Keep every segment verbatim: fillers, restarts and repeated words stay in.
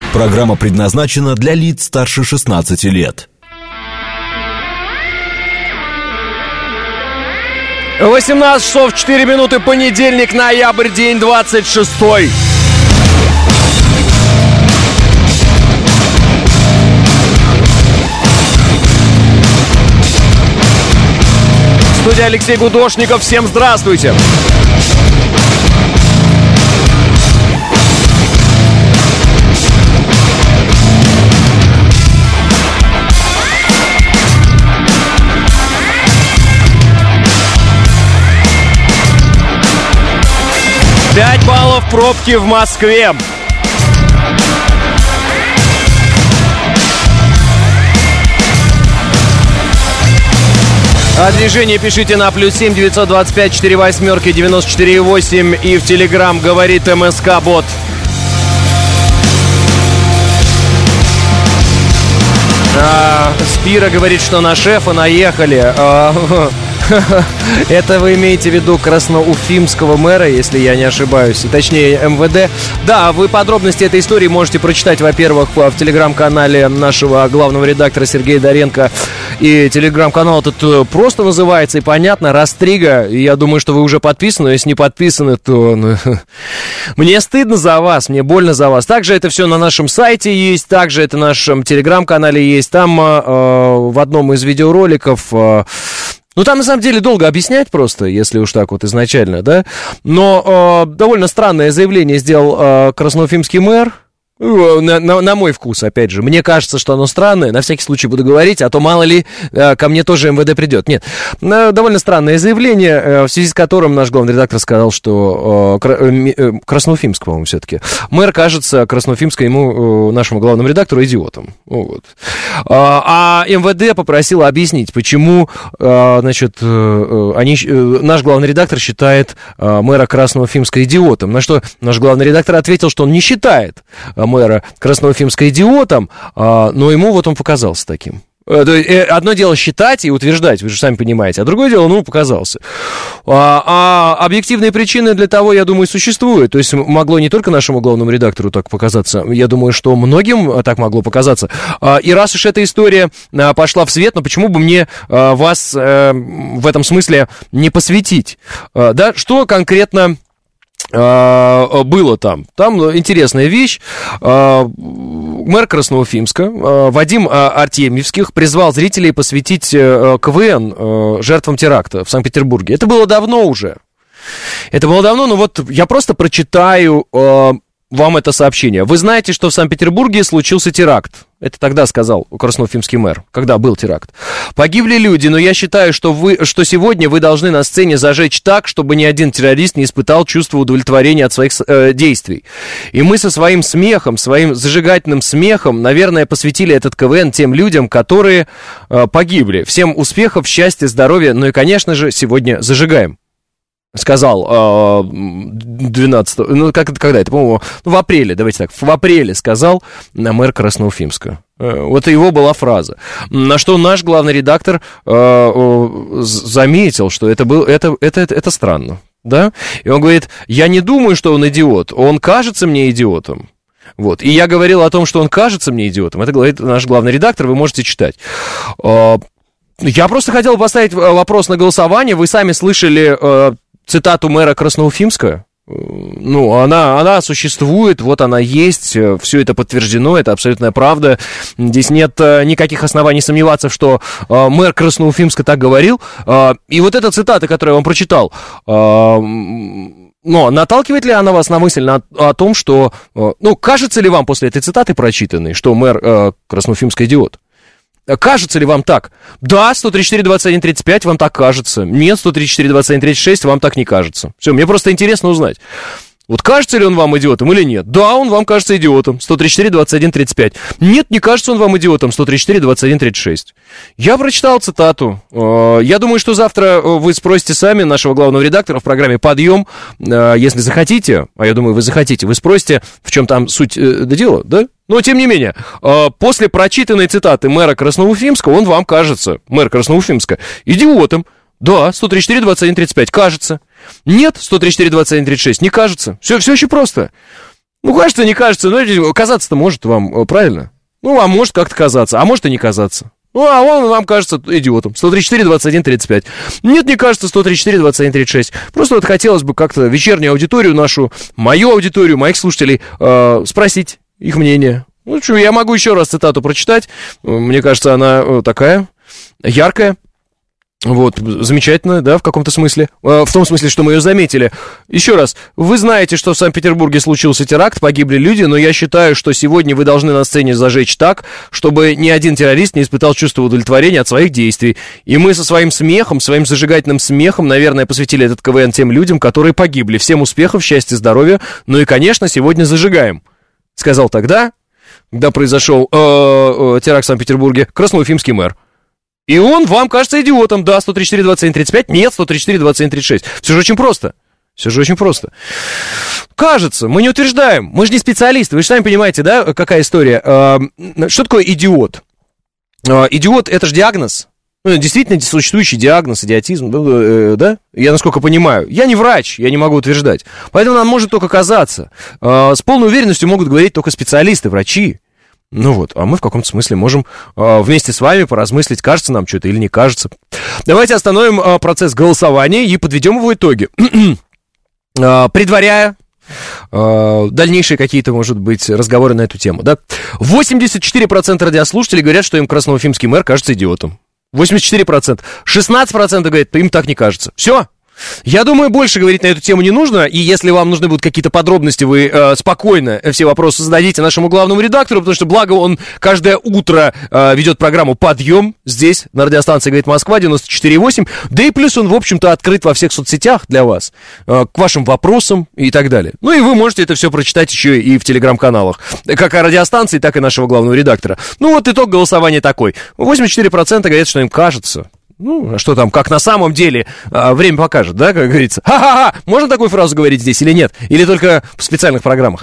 Программа предназначена для лиц старше шестнадцати лет. восемнадцать часов четыре минуты, понедельник, ноябрь, день двадцать шестой. Студия Алексей Гудошников. Всем здравствуйте. пять баллов пробки в Москве. А движение пишите на плюс семь девятьсот двадцать пять четыре восьмерки девяносто четыре восемь и в Телеграм говорит МСК Бот. А, Спира говорит, что на шефа наехали. А, это вы имеете в виду красноуфимского мэра, если я не ошибаюсь, точнее эм вэ дэ. Да, вы подробности этой истории можете прочитать, во-первых, в телеграм-канале нашего главного редактора Сергея Доренко. И телеграм-канал этот просто называется, и понятно, Растрига. И я думаю, что вы уже подписаны, но если не подписаны, то ну, мне стыдно за вас, мне больно за вас. Также это все на нашем сайте есть, также это на нашем телеграм-канале есть. Там э, в одном из видеороликов... Э, Ну, там, на самом деле, долго объяснять просто, если уж так вот изначально, да. Но э, довольно странное заявление сделал э, красноуфимский мэр. На, на, на мой вкус, опять же. Мне кажется, что оно странное. На всякий случай буду говорить, а то мало ли э, ко мне тоже эм вэ дэ придет. Нет, э, довольно странное заявление, э, в связи с которым наш главный редактор сказал, что э, кра- э, Красноуфимск, по-моему, все-таки. Мэр кажется Красноуфимска ему, э, нашему главному редактору, идиотом. Вот. А, а эм вэ дэ попросила объяснить, почему э, значит, э, они, э, наш главный редактор считает э, мэра Красноуфимска идиотом. На что наш главный редактор ответил, что он не считает мэра Красноуфимска идиотом, но ему вот он показался таким. Одно дело считать и утверждать, вы же сами понимаете, а другое дело, ну, показался. А, а объективные причины для того, я думаю, существуют. То есть могло не только нашему главному редактору так показаться, я думаю, что многим так могло показаться. И раз уж эта история пошла в свет, ну, почему бы мне вас в этом смысле не посвятить? Да, что конкретно было там. Там интересная вещь. Мэр Красноуфимска Вадим Артемьевских призвал зрителей посвятить ка вэ эн жертвам теракта в Санкт-Петербурге. Это было давно уже. Это было давно, но вот я просто прочитаю вам это сообщение. Вы знаете, что в Санкт-Петербурге случился теракт. Это тогда сказал красноуфимский мэр, когда был теракт. Погибли люди, но я считаю, что, вы, что сегодня вы должны на сцене зажечь так, чтобы ни один террорист не испытал чувство удовлетворения от своих э, действий. И мы со своим смехом, своим зажигательным смехом, наверное, посвятили этот ка вэ эн тем людям, которые э, погибли. Всем успехов, счастья, здоровья, ну и, конечно же, сегодня зажигаем. Сказал двенадцатого, ну, как это, когда это, по-моему, ну, в апреле, давайте так, в апреле сказал мэр Красноуфимска. Вот его была фраза. На что наш главный редактор э, заметил, что это, был, это, это, это, это странно, да? И он говорит, я не думаю, что он идиот, он кажется мне идиотом. Вот. И я говорил о том, что он кажется мне идиотом, это говорит наш главный редактор, вы можете читать. Я просто хотел поставить вопрос на голосование, вы сами слышали... Э, цитату мэра Красноуфимска, ну, она, она существует, вот она есть, все это подтверждено, это абсолютная правда. Здесь нет никаких оснований сомневаться, что э, мэр Красноуфимска так говорил. Э, и вот эта цитата, которую я вам прочитал, э, но наталкивает ли она вас на мысль на, о том, что... Э, ну, кажется ли вам после этой цитаты прочитанной, что мэр э, Красноуфимска идиот? Кажется ли вам так? Да, сто тридцать четыре двадцать один тридцать пять, вам так кажется. Нет, сто тридцать четыре двадцать один тридцать шесть, вам так не кажется. Все, мне просто интересно узнать. Вот кажется ли он вам идиотом или нет? Да, он вам кажется идиотом. сто тридцать четыре двадцать один тридцать пять. Нет, не кажется он вам идиотом. сто тридцать четыре двадцать один тридцать шесть. Я прочитал цитату. Я думаю, что завтра вы спросите сами нашего главного редактора в программе «Подъем». Если захотите, а я думаю, вы захотите, вы спросите, в чем там суть дела, да? Но, тем не менее, после прочитанной цитаты мэра Красноуфимска, он вам кажется, мэр Красноуфимска, идиотом. Да, сто тридцать четыре двадцать один тридцать пять, кажется. Нет, сто тридцать четыре двадцать один тридцать шесть, не кажется. Все, все очень просто. Ну, кажется, не кажется, но казаться-то может вам, правильно? Ну, а может как-то казаться, а может и не казаться. Ну, а он вам кажется идиотом. сто тридцать четыре двадцать один тридцать пять. Нет, не кажется, сто тридцать четыре двадцать один тридцать шесть. Просто вот хотелось бы как-то вечернюю аудиторию нашу, мою аудиторию, моих слушателей, э, спросить их мнение. Ну, что, я могу еще раз цитату прочитать. Мне кажется, она такая яркая. Вот, замечательно, да, в каком-то смысле. В том смысле, что мы ее заметили. Еще раз, вы знаете, что в Санкт-Петербурге случился теракт, погибли люди, но я считаю, что сегодня вы должны на сцене зажечь так, чтобы ни один террорист не испытал чувство удовлетворения от своих действий. И мы со своим смехом, своим зажигательным смехом, наверное, посвятили этот КВН тем людям, которые погибли. Всем успехов, счастья, здоровья. Ну и, конечно, сегодня зажигаем. Сказал тогда, когда произошел э, э, теракт в Санкт-Петербурге, красноуфимский мэр. И он вам кажется идиотом. Да, сто тридцать четыре двадцать один тридцать пять. Нет, сто тридцать четыре двадцать один тридцать шесть. Все же очень просто. Все же очень просто. Кажется, мы не утверждаем. Мы же не специалисты. Вы же сами понимаете, да, какая история. Что такое идиот? Идиот — это же диагноз. Ну, действительно существующий диагноз, идиотизм, да? Я насколько понимаю. Я не врач, я не могу утверждать. Поэтому нам может только казаться. С полной уверенностью могут говорить только специалисты, врачи. Ну вот, а мы в каком-то смысле можем э, вместе с вами поразмыслить, кажется нам что-то или не кажется. Давайте остановим э, процесс голосования и подведем его итоги. э, предваряя э, дальнейшие какие-то, может быть, разговоры на эту тему, да? восемьдесят четыре процента радиослушателей говорят, что им красноуфимский мэр кажется идиотом. восемьдесят четыре процента. шестнадцать процентов говорят, им так не кажется. Все. Я думаю, больше говорить на эту тему не нужно, и если вам нужны будут какие-то подробности, вы э, спокойно все вопросы зададите нашему главному редактору, потому что, благо, он каждое утро э, ведет программу «Подъем» здесь, на радиостанции «Говорит Москва» девяносто четыре восемь, да и плюс он, в общем-то, открыт во всех соцсетях для вас, э, к вашим вопросам и так далее. Ну и вы можете это все прочитать еще и в телеграм-каналах, как о радиостанции, так и нашего главного редактора. Ну вот итог голосования такой. восемьдесят четыре процента говорят, что им кажется. Ну, что там, как на самом деле, а, время покажет, да, как говорится. Ха-ха-ха! Можно такую фразу говорить здесь или нет? Или только в специальных программах?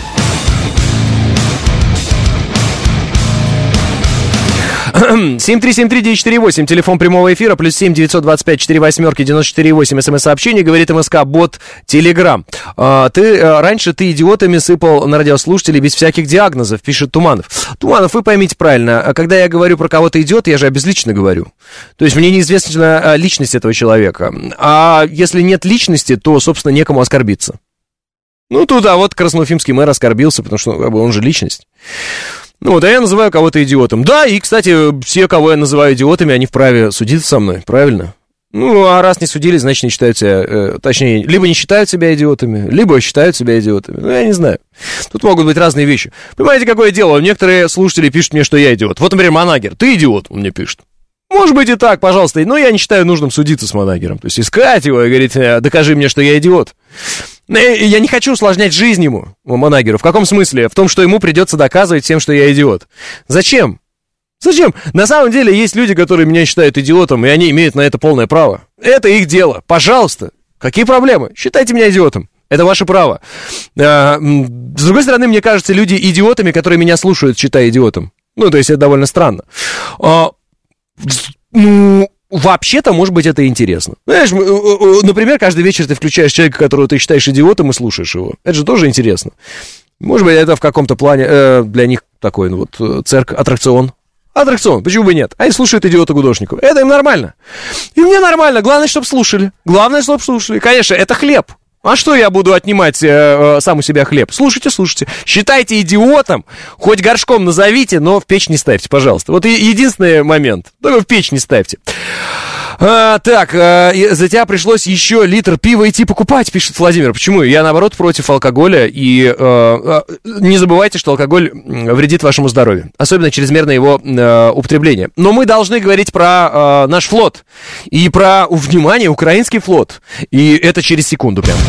семь три семь три девять четыре восемь, телефон прямого эфира, плюс семь девятьсот двадцать пять четыре восьмерки девяносто четыре восемь, смс-сообщение, говорит МСК, бот, Телеграм. А, ты, а, раньше ты идиотами сыпал на радиослушателей без всяких диагнозов, пишет Туманов. Туманов, вы поймите правильно, когда я говорю про кого-то идиот, я же обезлично говорю. То есть мне неизвестна личность этого человека. А если нет личности, то, собственно, некому оскорбиться. Ну, тут, а вот красноуфимский мэр оскорбился, потому что он же личность. Ну вот, а я называю кого-то идиотом. Да, и, кстати, все, кого я называю идиотами, они вправе судиться со мной, правильно? Ну, а раз не судили, значит, не считают себя, э, точнее, либо не считают себя идиотами, либо считают себя идиотами. Ну, я не знаю. Тут могут быть разные вещи. Понимаете, какое дело? Некоторые слушатели пишут мне, что я идиот. Вот, например, Манагер. Ты идиот, он мне пишет. Может быть и так, пожалуйста, но я не считаю нужным судиться с Манагером. То есть искать его и говорить, докажи мне, что я идиот. Я не хочу усложнять жизнь ему, Манагеру. В каком смысле? В том, что ему придется доказывать всем, что я идиот. Зачем? Зачем? На самом деле есть люди, которые меня считают идиотом, и они имеют на это полное право. Это их дело. Пожалуйста. Какие проблемы? Считайте меня идиотом. Это ваше право. С другой стороны, мне кажется, люди идиотами, которые меня слушают, считая идиотом. Ну, то есть это довольно странно. Ну... Вообще-то, может быть, это интересно. Знаешь, например, каждый вечер ты включаешь человека, которого ты считаешь идиотом, и слушаешь его. Это же тоже интересно. Может быть, это в каком-то плане э, для них такой, ну вот, цирк, аттракцион. Аттракцион, почему бы нет? Они слушают идиота-гудошников. Это им нормально. И мне нормально. Главное, чтобы слушали. Главное, чтобы слушали. Конечно, это хлеб. А что я буду отнимать э, э, сам у себя хлеб? Слушайте, слушайте. Считайте идиотом, хоть горшком назовите, но в печь не ставьте, пожалуйста. Вот и, единственный момент. Только в печь не ставьте. А, так, а, за тебя пришлось еще литр пива идти покупать, пишет Владимир. Почему? Я, наоборот, против алкоголя. И а, а, не забывайте, что алкоголь вредит вашему здоровью. Особенно чрезмерное его а, употребление. Но мы должны говорить про а, наш флот. И про, внимание, украинский флот. И это через секунду прям.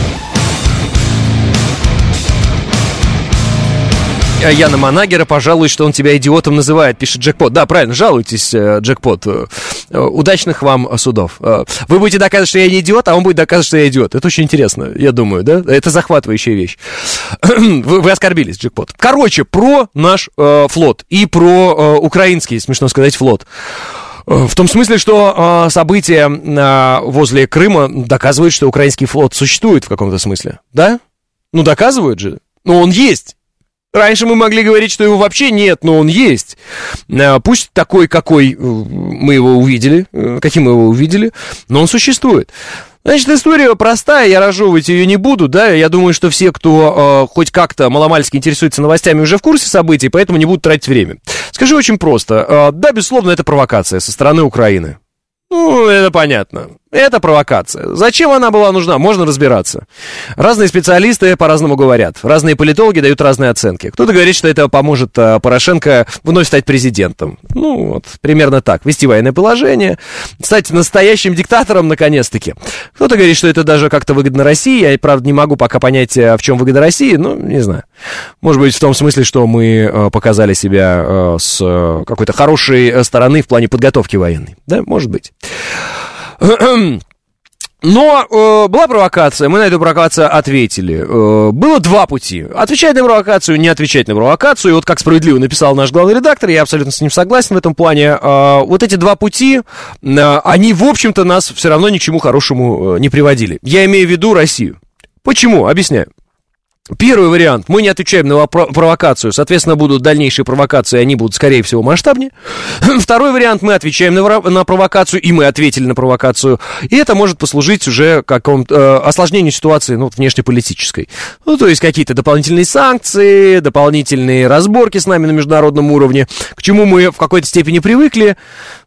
Яна Манагера пожалуй, что он тебя идиотом называет, пишет Джекпот. Да, правильно, жалуйтесь, Джекпот. Удачных вам судов. Вы будете доказывать, что я не идиот, а он будет доказывать, что я идиот. Это очень интересно, я думаю, да? Это захватывающая вещь. Вы, вы оскорбились, Джекпот. Короче, про наш э, флот и про э, украинский, смешно сказать, флот. В том смысле, что э, события э, возле Крыма доказывают, что украинский флот существует в каком-то смысле, да? Ну, доказывают же. но он есть. Раньше мы могли говорить, что его вообще нет, но он есть. Пусть такой, какой мы его увидели, каким мы его увидели, но он существует. Значит, история простая, я разжевывать ее не буду, да, я думаю, что все, кто э, хоть как-то маломальски интересуется новостями, уже в курсе событий, поэтому не будут тратить время. Скажу очень просто, э, да, безусловно, это провокация со стороны Украины. Ну, это понятно. Это провокация. Зачем она была нужна? Можно разбираться. Разные специалисты по-разному говорят. Разные политологи дают разные оценки. Кто-то говорит, что это поможет а, Порошенко вновь стать президентом. Ну, вот, примерно так. Вести военное положение. Стать настоящим диктатором, наконец-таки. Кто-то говорит, что это даже как-то выгодно России. Я, правда, не могу пока понять, в чем выгода России. Ну, не знаю. Может быть, в том смысле, что мы а, показали себя а, с а, какой-то хорошей стороны в плане подготовки военной. Да, может быть. Но э, была провокация, мы на эту провокацию ответили. Э, было два пути. Отвечать на провокацию, не отвечать на провокацию. И вот как справедливо написал наш главный редактор, я абсолютно с ним согласен в этом плане. Э, вот эти два пути, э, они, в общем-то, нас все равно ни к чему хорошему э, не приводили. Я имею в виду Россию. Почему? Объясняю. Первый вариант. Мы не отвечаем на провокацию. Соответственно, будут дальнейшие провокации, они будут, скорее всего, масштабнее. Второй вариант. Мы отвечаем на, на провокацию, и мы ответили на провокацию. И это может послужить уже какому-то э, осложнению ситуации, ну, внешнеполитической. Ну, то есть какие-то дополнительные санкции, дополнительные разборки с нами на международном уровне, к чему мы в какой-то степени привыкли,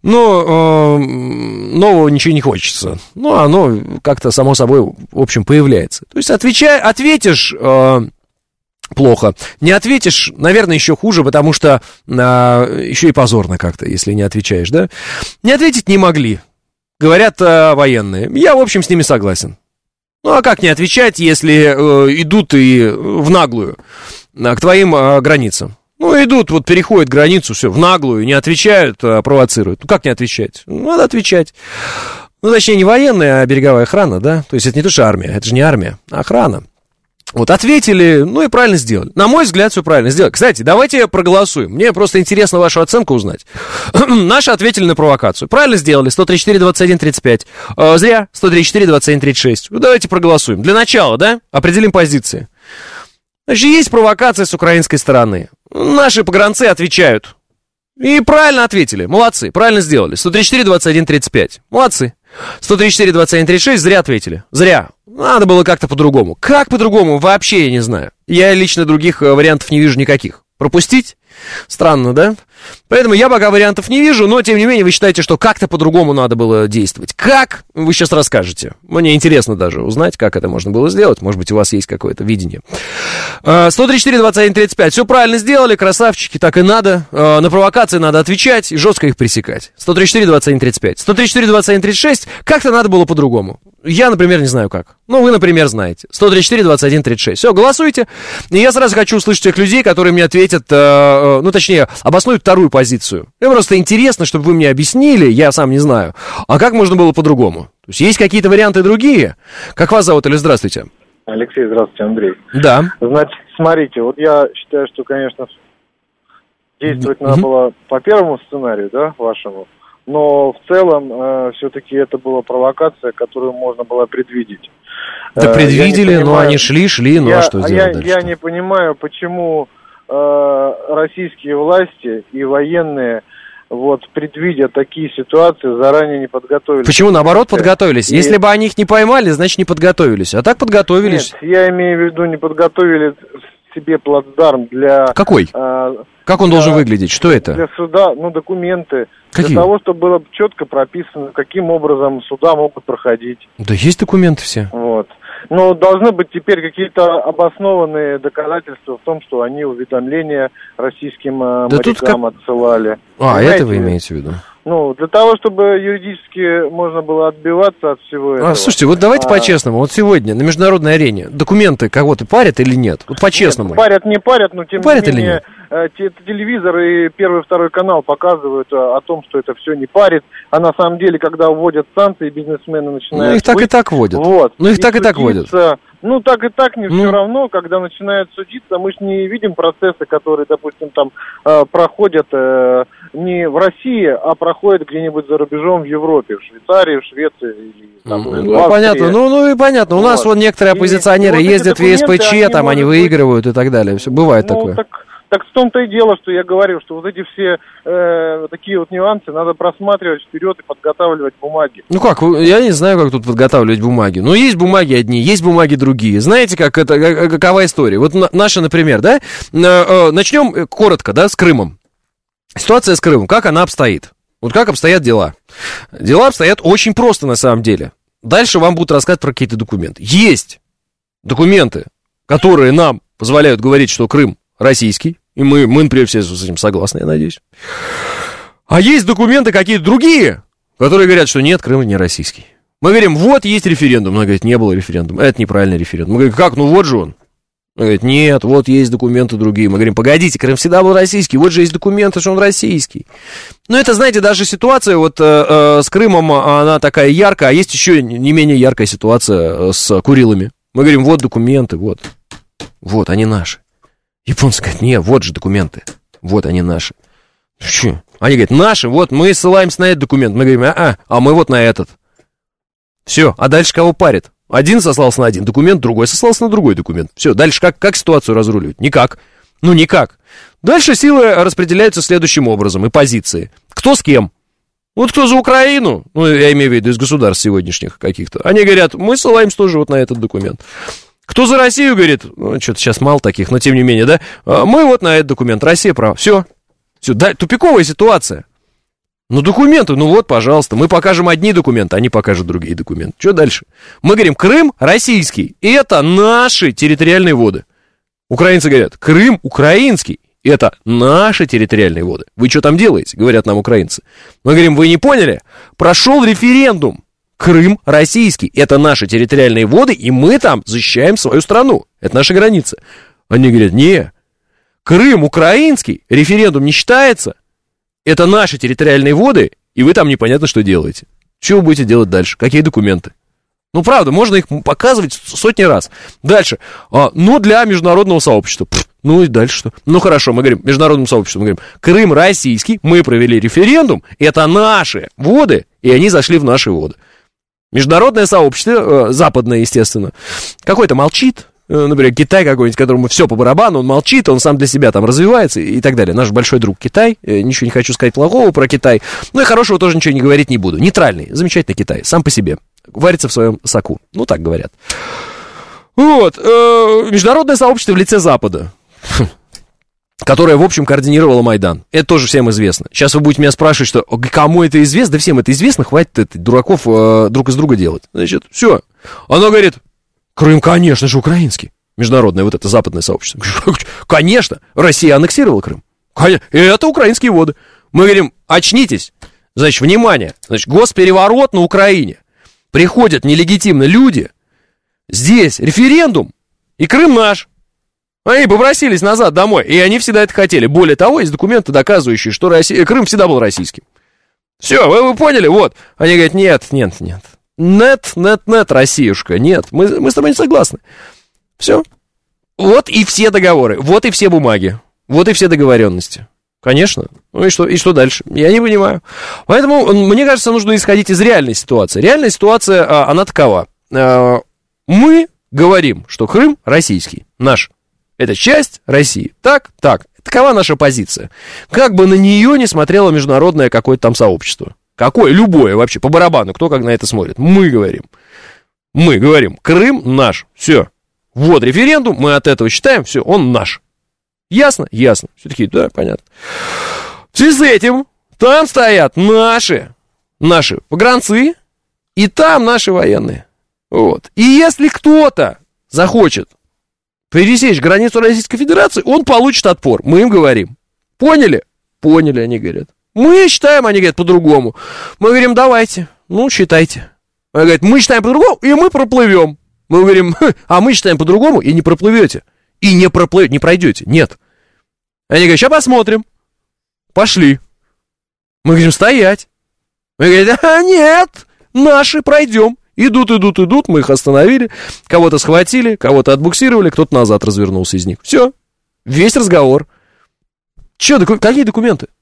но э, нового ничего не хочется. Ну, оно как-то само собой, в общем, появляется. То есть отвечай, ответишь... Э, плохо. Не ответишь, наверное, еще хуже, потому что а, еще и позорно как-то, если не отвечаешь, да? Не ответить не могли, говорят а, военные. Я, в общем, с ними согласен. Ну, а как не отвечать, если а, идут и в наглую а, к твоим а, границам? Ну, идут, вот переходят границу, все, в наглую, не отвечают, а провоцируют. Ну, как не отвечать? Ну, надо отвечать. Ну, точнее, не военная, а береговая охрана, да? То есть это не то, что армия, это же не армия, а охрана. Вот, ответили, ну и правильно сделали. На мой взгляд, все правильно сделали. Кстати, давайте проголосуем. Мне просто интересно вашу оценку узнать. Наши ответили на провокацию. Правильно сделали. сто тридцать четыре двадцать один тридцать пять. Э, зря. сто тридцать четыре двадцать один тридцать шесть. Ну, давайте проголосуем. Для начала, да? Определим позиции. Значит, есть провокация с украинской стороны. Наши погранцы отвечают. И правильно ответили. Молодцы. Правильно сделали. сто тридцать четыре двадцать один тридцать пять. Молодцы. сто тридцать четыре двадцать один тридцать шесть. Зря ответили. Зря. Надо было как-то по-другому. Как по-другому? Вообще я не знаю. Я лично других вариантов не вижу никаких. Пропустить? Странно, да? Поэтому я пока вариантов не вижу, но, тем не менее, вы считаете, что как-то по-другому надо было действовать. Как? Вы сейчас расскажете. Мне интересно даже узнать, как это можно было сделать. Может быть, у вас есть какое-то видение. сто тридцать четыре двадцать один тридцать пять. Все правильно сделали, красавчики, так и надо. На провокации надо отвечать и жестко их пресекать. сто тридцать четыре двадцать один тридцать пять. сто тридцать четыре двадцать один тридцать шесть. Как-то надо было по-другому. Я, например, не знаю как. Ну, вы, например, знаете. сто тридцать четыре двадцать один тридцать шесть. Все, голосуйте. И я сразу хочу услышать тех людей, которые мне ответят, э, ну, точнее, обоснуют вторую позицию. Мне просто интересно, чтобы вы мне объяснили, я сам не знаю, а как можно было по-другому? То есть есть какие-то варианты другие? Как вас зовут или здравствуйте? Алексей, здравствуйте, Андрей. Да. Значит, смотрите, вот я считаю, что, конечно, действовать mm-hmm. надо было по первому сценарию, да, вашему, но в целом э, все-таки это была провокация, которую можно было предвидеть. Да, предвидели, понимаю, но они шли, шли, ну я, а что сделать я, дальше? Я не понимаю, почему э, российские власти и военные, вот, предвидя такие ситуации, заранее не подготовились. Почему, наоборот, подготовились? И... Если бы они их не поймали, значит, не подготовились. А так подготовились. Нет, я имею в виду, не подготовили себе плацдарм для... Какой? Э, как он для, должен выглядеть? Что это? Для суда, ну, документы. Какие? Для того, чтобы было четко прописано, каким образом суда могут проходить. Да есть документы все. Вот. Но должны быть теперь какие-то обоснованные доказательства в том, что они уведомления российским э, да морякам как... отсылали. А, понимаете? это вы имеете в виду? Ну, для того, чтобы юридически можно было отбиваться от всего этого. А, слушайте, вот давайте а... по-честному. Вот сегодня на международной арене документы кого-то парят или нет? Вот по-честному. Нет, парят, не парят, но тем парят не менее те, телевизор и первый, второй канал показывают о, о том, что это все не парит. А на самом деле, когда вводят санкции, бизнесмены начинают... Ну, их так быть, и так вводят. Вот. Ну, их и так и так вводят. Ну, так и так, не ну... все равно, когда начинают судиться, мы же не видим процессы, которые, допустим, там э, проходят э, не в России, а проходит где-нибудь за рубежом в Европе, в Швейцарии, в Швеции или там, ну, в ну, понятно, ну, ну и понятно. У вот. нас вот некоторые оппозиционеры и, ездят в ЕСПЧ, они там они выигрывают быть... и так далее. Все бывает ну, такое. Так... Так в том-то и дело, что я говорю, что вот эти все э, такие вот нюансы надо просматривать вперед и подготавливать бумаги. Ну как, я не знаю, как тут подготавливать бумаги. Ну, есть бумаги одни, есть бумаги другие. Знаете, как это, как, какова история? Вот на, наша, например, да, э, э, начнем коротко, да, с Крымом. Ситуация с Крымом, как она обстоит? Вот как обстоят дела? Дела обстоят очень просто на самом деле. Дальше вам будут рассказывать про какие-то документы. Есть документы, которые нам позволяют говорить, что Крым российский, и мы, мы, например, все с этим согласны, я надеюсь. А есть документы какие-то другие, которые говорят, что нет, Крым не российский. Мы говорим, вот есть референдум. Она говорит, не было референдума, это неправильный референдум. Мы говорим, как, ну вот же он. Она говорит, нет, вот есть документы другие. Мы говорим, погодите, Крым всегда был российский, вот же есть документы, что он российский. Ну, это, знаете, даже ситуация вот э, э, с Крымом, она такая яркая, а есть еще не менее яркая ситуация с Курилами. Мы говорим, вот документы, вот, вот, они наши. Японцы говорят, нет, вот же документы, вот они наши. Че? Они говорят, наши, вот мы ссылаемся на этот документ. Мы говорим, а, а мы вот на этот. Все, а дальше кого парит? Один сослался на один документ, другой сослался на другой документ. Все, дальше как, как ситуацию разруливать? Никак. Ну, никак. Дальше силы распределяются следующим образом, и позиции. Кто с кем? Вот кто за Украину, ну, я имею в виду из государств сегодняшних каких-то, они говорят, мы ссылаемся тоже вот на этот документ. Кто за Россию говорит, ну, что-то сейчас мало таких, но тем не менее, да, мы вот на этот документ, Россия права, все, все, да, тупиковая ситуация. Ну, документы, ну вот, пожалуйста, мы покажем одни документы, они покажут другие документы. Что дальше? Мы говорим, Крым российский, это наши территориальные воды. Украинцы говорят, Крым украинский, это наши территориальные воды. Вы что там делаете, говорят нам украинцы. Мы говорим, вы не поняли? Прошел референдум. Крым российский, это наши территориальные воды, и мы там защищаем свою страну. Это наша граница. Они говорят, не, Крым украинский, референдум не считается, это наши территориальные воды, и вы там непонятно что делаете. Что вы будете делать дальше? Какие документы? Ну, правда, можно их показывать сотни раз. Дальше, а, ну, для международного сообщества. Пфф, ну, и дальше что? Ну, хорошо, мы говорим, международному сообществу, мы говорим, Крым российский, мы провели референдум, это наши воды, и они зашли в наши воды. Международное сообщество, э, западное, естественно, какой-то молчит, э, например, Китай какой-нибудь, которому все по барабану, он молчит, он сам для себя там развивается и, и так далее. Наш большой друг Китай, э, ничего не хочу сказать плохого про Китай, ну и хорошего тоже ничего не говорить не буду. Нейтральный, замечательный Китай, сам по себе, варится в своем соку, ну так говорят. Вот, э, международное сообщество в лице Запада, которая, в общем, координировала Майдан. Это тоже всем известно. Сейчас вы будете меня спрашивать, что кому это известно? Да всем это известно, хватит это, дураков э, друг из друга делать. Значит, все. Оно говорит, Крым, конечно же, украинский. Международное вот это западное сообщество. Конечно, Россия аннексировала Крым. И это украинские воды. Мы говорим, очнитесь. Значит, внимание. Значит, госпереворот на Украине. Приходят нелегитимно люди. Здесь референдум. И Крым наш. Они попросились назад домой, и они всегда это хотели. Более того, есть документы, доказывающие, что Россия, Крым всегда был российским. Все, вы, вы поняли? Вот. Они говорят, нет, нет, нет. Нет, нет, нет, Россиюшка, нет. Мы, мы с тобой не согласны. Все. Вот и все договоры, вот и все бумаги, вот и все договоренности. Конечно. Ну и что, и что дальше? Я не понимаю. Поэтому, мне кажется, нужно исходить из реальной ситуации. Реальная ситуация, она такова. Мы говорим, что Крым российский, наш. Это часть России. Так, так. Такова наша позиция. Как бы на нее не смотрело международное какое-то там сообщество. Какое? Любое вообще, по барабану. Кто как на это смотрит. Мы говорим. Мы говорим, Крым наш. Все. Вот референдум, мы от этого считаем, все, он наш. Ясно? Ясно. Все такие, да, понятно. В связи с этим там стоят наши, наши погранцы, и там наши военные. Вот. И если кто-то захочет пересечь границу Российской Федерации, он получит отпор. Мы им говорим. Поняли? Поняли, они говорят. Мы считаем, они говорят, по-другому. Мы говорим, давайте, ну, считайте. Они говорят, мы считаем по-другому, и мы проплывем. Мы говорим, а мы считаем по-другому, и не проплывете. И не проплывете, не пройдете. Нет. Они говорят, сейчас посмотрим. Пошли. Мы говорим, стоять. Мы говорим, а нет, наши пройдем. Идут, идут, идут, мы их остановили, кого-то схватили, кого-то отбуксировали, кто-то назад развернулся из них. Все, весь разговор. Че, доку- какие документы?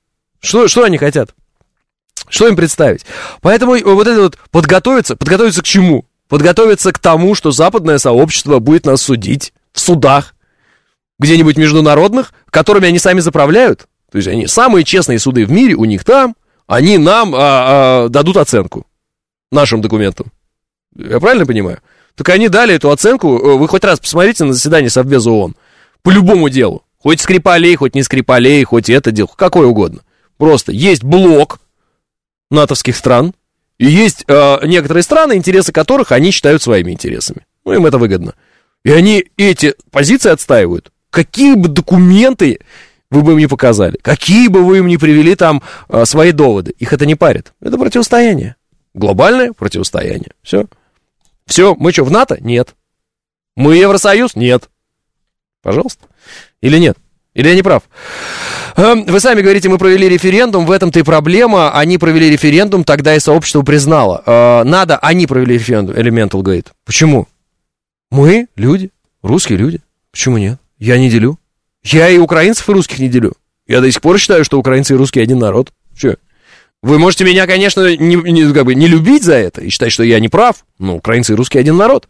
Что, что они хотят? Что им представить? Поэтому вот это вот подготовиться, подготовиться к чему? Подготовиться к тому, что западное сообщество будет нас судить в судах, где-нибудь международных, которыми они сами заправляют. То есть они самые честные суды в мире, у них там, они нам а, а, дадут оценку нашим документам. Я правильно понимаю? Так они дали эту оценку, вы хоть раз посмотрите на заседание Совбеза ООН, по любому делу. Хоть Скрипалей, хоть не Скрипалей, хоть это дело, какое угодно. Просто есть блок натовских стран, и есть э, некоторые страны, интересы которых они считают своими интересами. Ну, им это выгодно. И они эти позиции отстаивают. Какие бы документы вы бы им не показали, какие бы вы им не привели там э, свои доводы, их это не парит. Это противостояние. Глобальное противостояние. Все. Все. Мы что, в НАТО? Нет. Мы Евросоюз? Нет. Пожалуйста. Или нет? Или я не прав? Вы сами говорите, мы провели референдум, в этом-то и проблема. Они провели референдум, тогда и сообщество признало. Надо, они провели референдум, Elemental говорит. Почему? Мы, люди, русские люди. Почему нет? Я не делю. Я и украинцев, и русских не делю. Я до сих пор считаю, что украинцы и русские один народ. Че? Вы можете меня, конечно, не, не, как бы не любить за это и считать, что я не прав, но украинцы и русские один народ.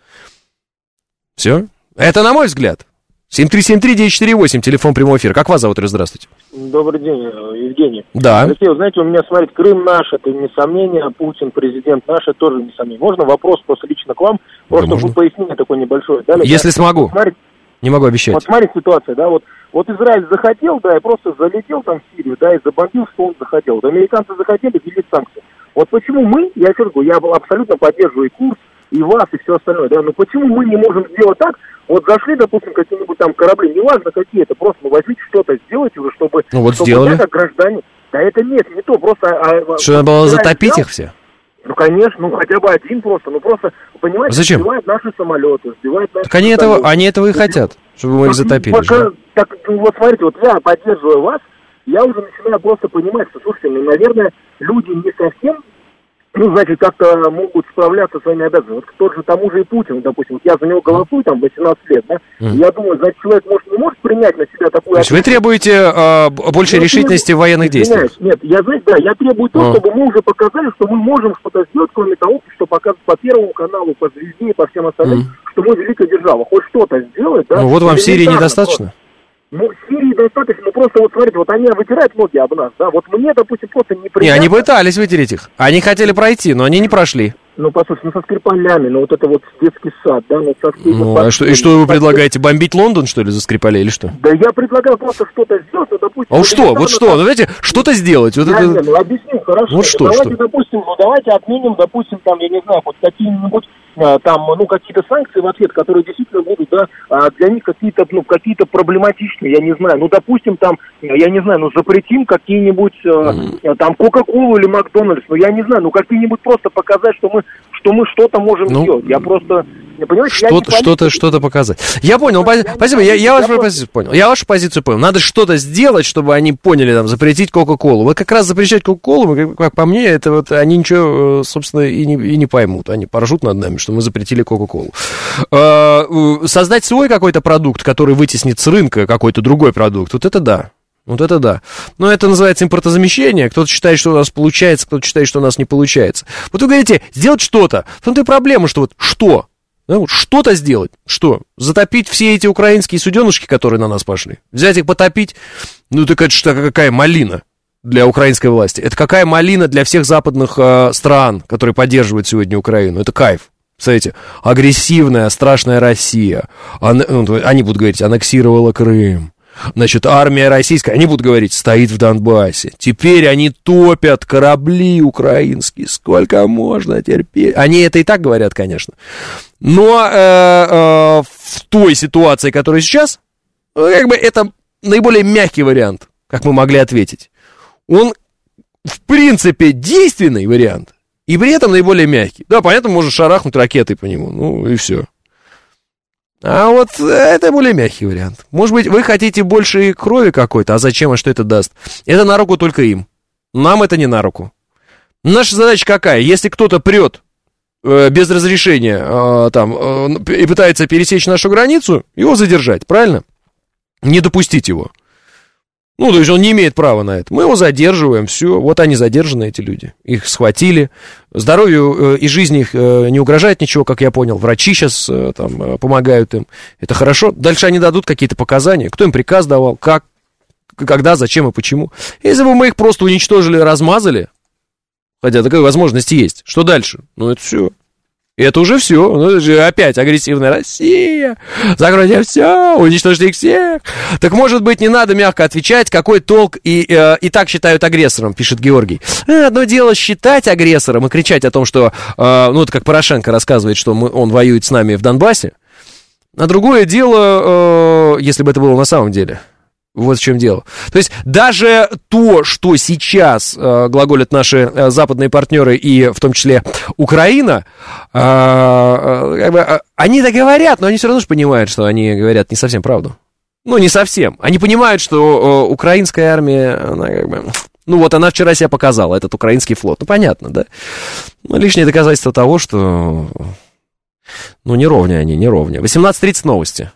Все. Это на мой взгляд. семь три семь три девять четыре восемь, телефон прямого эфира. Как вас зовут, здравствуйте? Добрый день, Евгений. Да. Алексей, вы знаете, у меня, смотрите, Крым наш, это не сомнение, Путин, президент наш, это тоже не сомнение. Можно вопрос просто лично к вам? Просто да, чтобы пояснение такое небольшое. Дали, Если да? смогу. Смотрите, не могу обещать. Вот смотрите ситуация, да, вот, вот Израиль захотел, да, и просто залетел там в Сирию, да, и забомбил, что он захотел. Вот американцы захотели, ввели санкции. Вот почему мы, я еще раз говорю, я абсолютно поддерживаю курс, и вас, и все остальное, да, но почему мы не можем сделать так, вот зашли, допустим, какие-нибудь там корабли, неважно какие это, просто ну, возьмите что-то, сделайте уже, чтобы... Ну вот чтобы сделали. Я, как гражданин, да это нет, не то, просто... А, что, надо было затопить взял, их все? Ну, конечно, ну хотя бы один просто, ну просто, понимаете, зачем? Сбивают наши самолеты, сбивают наши... Так они этого, они этого и хотят, чтобы мы их затопили. Пока, так, ну, вот смотрите, вот я поддерживаю вас, я уже начинаю просто понимать, что, слушайте, ну, наверное, люди не совсем... Ну, значит, как-то могут справляться со своими обязанностями. Вот тот же тому же и Путин, допустим, вот я за него голосую там восемнадцать лет, да, mm. и я думаю, значит, человек, может, не может принять на себя такую... То есть вы требуете э, больше решительности в военных действиях? Нет, я, знаете, да, я требую то, oh. чтобы мы уже показали, что мы можем что-то сделать, кроме того, что показывать по Первому каналу, по Звезде и по всем остальным, mm. что мы великая держава. Хоть что-то сделать, да. Ну, вот вам в Сирии недостаточно? Просто. Ну, Сирии достаточно, ну просто вот смотрите, вот они вытирают ноги об нас, да, вот мне, допустим, просто неприятно. Не, они пытались вытереть их, они хотели пройти, но они не прошли. Ну, послушайте, ну со Скрипалями, ну вот это вот детский сад, да, ну со всеми... Ну, а что, и что вы предлагаете, бомбить Лондон, что ли, за Скрипалей или что? Да я предлагаю просто что-то сделать, ну, допустим... А вот что, вот что, ну, знаете, что-то сделать, вот я, это... Не, ну, объясню, хорошо. Вот что, давайте, что? допустим, ну, давайте отменим, допустим, там, я не знаю, хоть какие-нибудь, там, ну, какие-то санкции в ответ, которые действительно будут, да, для них какие-то, ну, какие-то проблематичные, я не знаю, ну, допустим, там, я не знаю, ну, запретим какие-нибудь, mm. там, Кока-Колу или Макдональдс, ну, я не знаю, ну, какие-нибудь просто показать, что мы, что мы что-то можем ну, сделать, я просто... Что-то, что-то, что-то показать. Я понял, я, спасибо, я, я вашу я позицию понял. Я вашу позицию понял. Надо что-то сделать, чтобы они поняли, там, запретить Кока-Колу. Вот как раз запрещать Кока-Колу, как, как по мне, это вот они ничего, собственно, и не, и не поймут. Они поржут над нами, что мы запретили Кока-Колу. Создать свой какой-то продукт, который вытеснит с рынка какой-то другой продукт, вот это да. Вот это да. Но это называется импортозамещение. Кто-то считает, что у нас получается, кто-то считает, что у нас не получается. Вот вы говорите, сделать что-то. В том-то и проблема, что вот что? Да, вот что-то сделать. Что? Затопить все эти украинские суденышки, которые на нас пошли? Взять их, потопить? Ну, так это что, какая малина для украинской власти? Это какая малина для всех западных э, стран, которые поддерживают сегодня Украину? Это кайф. Представляете, агрессивная, страшная Россия. Ан... Они будут говорить, аннексировала Крым. Значит, армия российская, они будут говорить, стоит в Донбассе. Теперь они топят корабли украинские. Сколько можно терпеть? Они это и так говорят, конечно. Но э, э, в той ситуации, которая сейчас, как бы это наиболее мягкий вариант, как мы могли ответить. Он, в принципе, действенный вариант, и при этом наиболее мягкий. Да, понятно, можно шарахнуть ракетой по нему, ну и все. А вот это более мягкий вариант. Может быть, вы хотите больше крови какой-то, а зачем, а что это даст? Это на руку только им. Нам это не на руку. Наша задача какая? Если кто-то прет э, без разрешения э, там, э, и пытается пересечь нашу границу, его задержать, правильно? Не допустить его. Ну, то есть он не имеет права на это. Мы его задерживаем, все. Вот они задержаны, эти люди. Их схватили. Здоровью и жизни их не угрожает ничего, как я понял. Врачи сейчас там помогают им. Это хорошо. Дальше они дадут какие-то показания. Кто им приказ давал, как, когда, зачем и почему. Если бы мы их просто уничтожили, размазали, хотя такая возможность есть, что дальше? Ну, это все. И это уже все. Ну, это же опять агрессивная Россия. Закройте все, уничтожьте их всех. Так, может быть, не надо мягко отвечать, какой толк, и, э, и так считают агрессором, пишет Георгий. Одно дело считать агрессором и кричать о том, что, э, ну, это как Порошенко рассказывает, что мы, он воюет с нами в Донбассе. А другое дело, э, если бы это было на самом деле. Вот в чем дело. То есть даже то, что сейчас э, глаголят наши э, западные партнеры, и в том числе Украина, э, э, как бы, э, они-то говорят, но они все равно же понимают, что они говорят не совсем правду. Ну, не совсем. Они понимают, что э, украинская армия, она как бы... Ну, вот она вчера себя показала, этот украинский флот. Ну, понятно, да? Ну, лишнее доказательство того, что... Ну, не ровня они, не ровня. восемнадцать тридцать новости.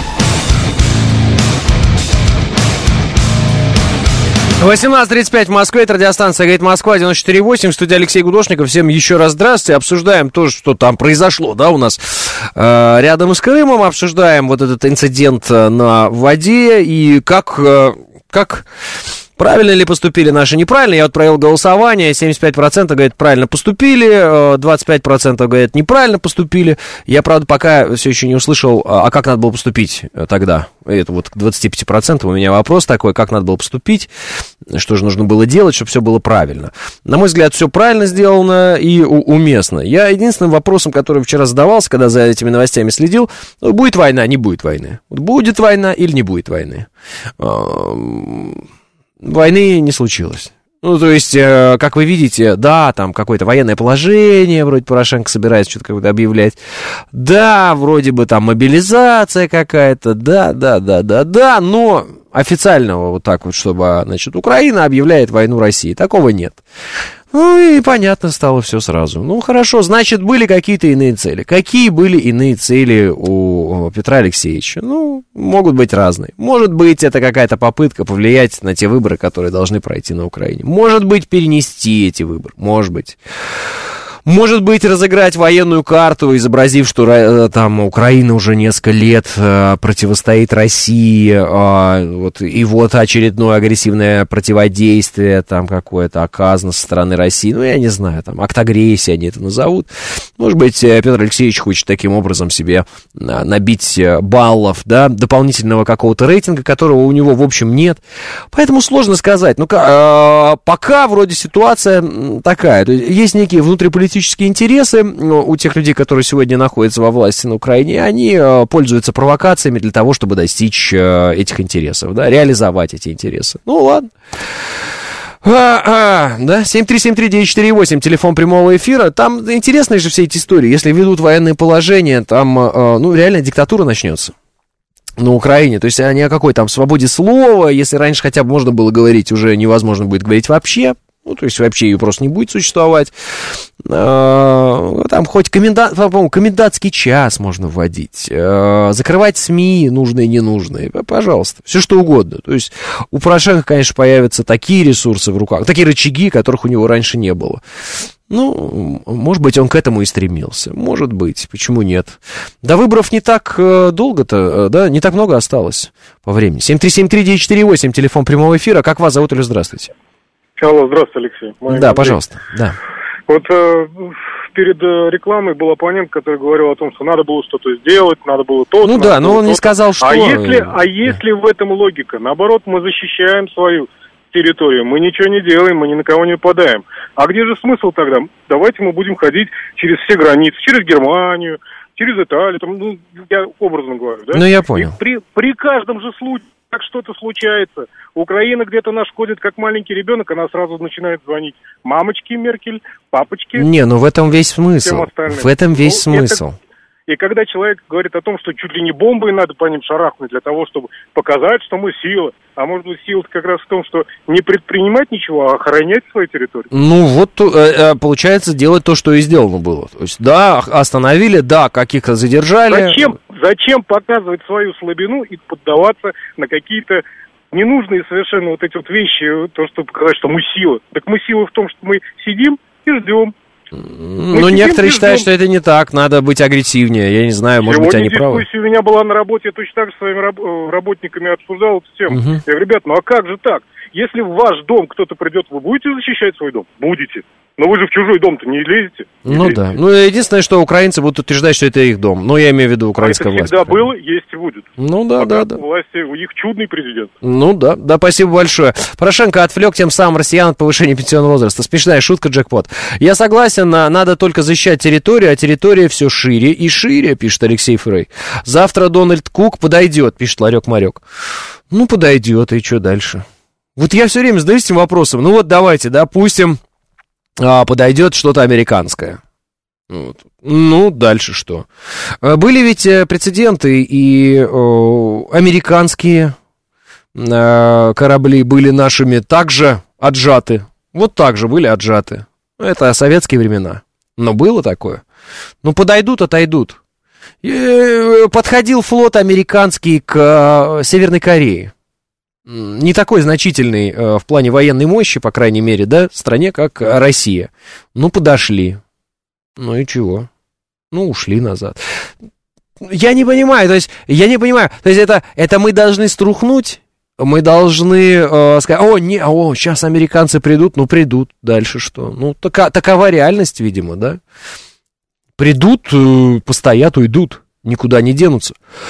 восемнадцать тридцать пять в Москве, это радиостанция «Говорит Москва», девяносто четыре восемь, в студии Алексей Гудошников. Всем еще раз здравствуйте. Обсуждаем то, что там произошло, да, у нас э, рядом с Крымом. Обсуждаем вот этот инцидент на воде и как, э, как правильно ли поступили наши, неправильно. Я вот провел голосование, семьдесят пять процентов говорят, правильно поступили, двадцать пять процентов говорят, неправильно поступили. Я, правда, пока все еще не услышал, а как надо было поступить тогда. Это вот к двадцати пяти процентам у меня вопрос такой, как надо было поступить, что же нужно было делать, чтобы все было правильно. На мой взгляд, все правильно сделано и уместно. Я единственным вопросом, который вчера задавался, когда за этими новостями следил, будет война, не будет войны. Будет война или не будет войны. Войны не случилось. Ну, то есть, э, как вы видите, да, там какое-то военное положение, вроде Порошенко собирается что-то какое-то объявлять. Да, вроде бы там мобилизация какая-то, да, да, да, да, да, но официального вот так вот, чтобы, значит, Украина объявляет войну России, такого нет. Ну, и понятно стало все сразу. Ну, хорошо, значит, были какие-то иные цели. Какие были иные цели у Петра Алексеевича? Ну, могут быть разные. Может быть, это какая-то попытка повлиять на те выборы, которые должны пройти на Украине. Может быть, перенести эти выборы. Может быть. Может быть, разыграть военную карту, изобразив, что там Украина уже несколько лет э, противостоит России, э, вот, и вот очередное агрессивное противодействие там какое-то оказано со стороны России. Ну, я не знаю, там, акт агрессии они это назовут. Может быть, Петр Алексеевич хочет таким образом себе набить баллов, да, дополнительного какого-то рейтинга, которого у него, в общем, нет. Поэтому сложно сказать. Ну, э, пока вроде ситуация такая. То есть, есть некие внутриполитические интересы у тех людей, которые сегодня находятся во власти на Украине, они пользуются провокациями для того, чтобы достичь этих интересов, да, реализовать эти интересы. Ну, ладно. А, а, да, семь три семь три девять четыре восемь, телефон прямого эфира. Там интересные же все эти истории. Если ведут военные положения, там, ну, реально диктатура начнется на Украине. То есть ни о какой там свободе слова, если раньше хотя бы можно было говорить, уже невозможно будет говорить вообще. Ну, то есть вообще ее просто не будет существовать. Там хоть комендант, по-моему, комендантский час можно вводить. Закрывать СМИ нужные и ненужные. Пожалуйста, все что угодно. То есть у Порошенко, конечно, появятся такие ресурсы в руках, такие рычаги, которых у него раньше не было. Ну, может быть, он к этому и стремился. Может быть, почему нет? До выборов не так долго-то, да, не так много осталось по времени. семь три семь три девять четыре восемь, телефон прямого эфира. Как вас зовут или здравствуйте? Алло, здравствуйте, Алексей. Мой да, Андрей. Пожалуйста, да. Вот э, перед э, рекламой был оппонент, который говорил о том, что надо было что-то сделать, надо было то. Ну да, но он не сказал, что... А если, а если в этом логика? Наоборот, мы защищаем свою территорию, мы ничего не делаем, мы ни на кого не нападаем. А где же смысл тогда? Давайте мы будем ходить через все границы, через Германию, через Италию, там, ну, я образно говорю, да? Ну, я понял. И при, при каждом же случае, как что-то случается, Украина где-то нашкодит, как маленький ребенок, она сразу начинает звонить мамочке Меркель, папочке. Не, ну в этом весь смысл. В этом весь ну, смысл. Это... И когда человек говорит о том, что чуть ли не бомбой надо по ним шарахнуть для того, чтобы показать, что мы сила, а может быть сила как раз в том, что не предпринимать ничего, а охранять свою территорию. Ну вот, получается, делать то, что и сделано было. То есть, да, остановили, да, каких-то задержали. Зачем, зачем показывать свою слабину и поддаваться на какие-то ненужные совершенно вот эти вот вещи, то, чтобы показать, что мы сила. Так мы сила в том, что мы сидим и ждем. Ну, некоторые считают, что это не так, надо быть агрессивнее, я не знаю, может быть, они правы. Сегодня дискуссия у меня была на работе, я точно так же с своими раб- работниками обсуждал эту тему. Угу. Я говорю, ребят, ну а как же так? Если в ваш дом кто-то придет, вы будете защищать свой дом? Будете. Но вы же в чужой дом-то не лезете. Не ну лезете. Да. Ну, единственное, что украинцы будут утверждать, что это их дом. Но я имею в виду украинская власть. Это всегда было, есть и будет. Ну да, Пока да, да. власти, у них чудный президент. Ну да, да, спасибо большое. Порошенко отвлек тем самым россиян от повышения пенсионного возраста. Смешная шутка, джекпот. Я согласен, надо только защищать территорию, а территория все шире и шире, пишет Алексей Фрей. Завтра Дональд Кук подойдет, пишет Ларек-Марек. Ну, подойдет, и что дальше? Вот я все время задаюсь этим вопросом. Ну вот давайте, допустим, подойдет что-то американское. Вот. Ну, дальше что? Были ведь прецеденты, и о, американские э, корабли были нашими также отжаты. Вот так же были отжаты. Это советские времена. Но было такое. Ну, подойдут, отойдут. И подходил флот американский к э, Северной Корее. Не такой значительный э, в плане военной мощи, по крайней мере, да, стране, как Россия. Ну, подошли. Ну и чего? Ну, ушли назад. Я не понимаю, то есть, я не понимаю, то есть, это, это мы должны струхнуть, мы должны э, сказать, о, не, о, сейчас американцы придут, ну, придут, дальше что? Ну, така, такова реальность, видимо, да? Придут, э, постоят, уйдут, никуда не денутся.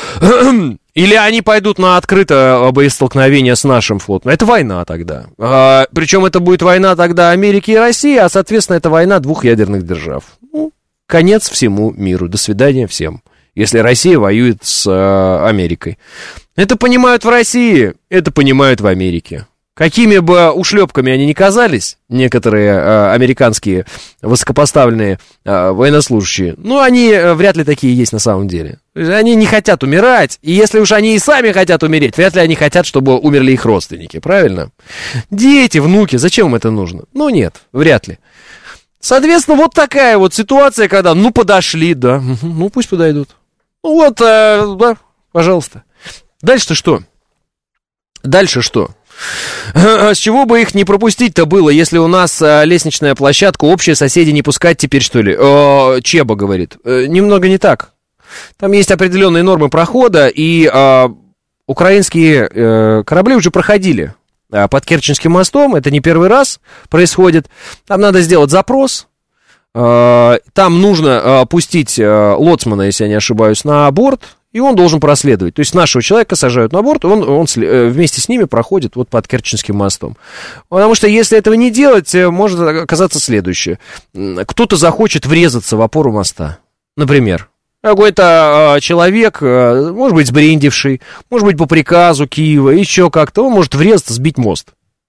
Или они пойдут на открытое боестолкновение с нашим флотом. Это война тогда. А, причем это будет война тогда Америки и России, а, соответственно, это война двух ядерных держав. Ну, конец всему миру. До свидания всем. Если Россия воюет с а, Америкой. Это понимают в России, это понимают в Америке. Какими бы ушлепками они ни казались, некоторые э, американские высокопоставленные э, военнослужащие, ну, они э, вряд ли такие есть на самом деле. Они не хотят умирать, и если уж они и сами хотят умереть, вряд ли они хотят, чтобы умерли их родственники, правильно? Дети, внуки, зачем им это нужно? Ну, нет, вряд ли. Соответственно, вот такая вот ситуация, когда, ну, подошли, да, ну, пусть подойдут. Ну, вот, э, да, пожалуйста. Дальше-то что? Дальше что? С чего бы их не пропустить-то было, если у нас а, лестничная площадка, общие соседи не пускать теперь, что ли? О, Чеба говорит. Э, немного не так. Там есть определенные нормы прохода, и а, украинские э, корабли уже проходили а, под Керченским мостом. Это не первый раз происходит. Там надо сделать запрос. А, там нужно а, пустить а, лоцмана, если я не ошибаюсь, на борт. И он должен проследовать. То есть нашего человека сажают на борт, и он, он вместе с ними проходит вот под Керченским мостом. Потому что если этого не делать, может оказаться следующее. Кто-то захочет врезаться в опору моста. Например. Какой-то э, человек, э, может быть, сбрендивший, может быть, по приказу Киева, еще как-то, он может врезаться, сбить мост.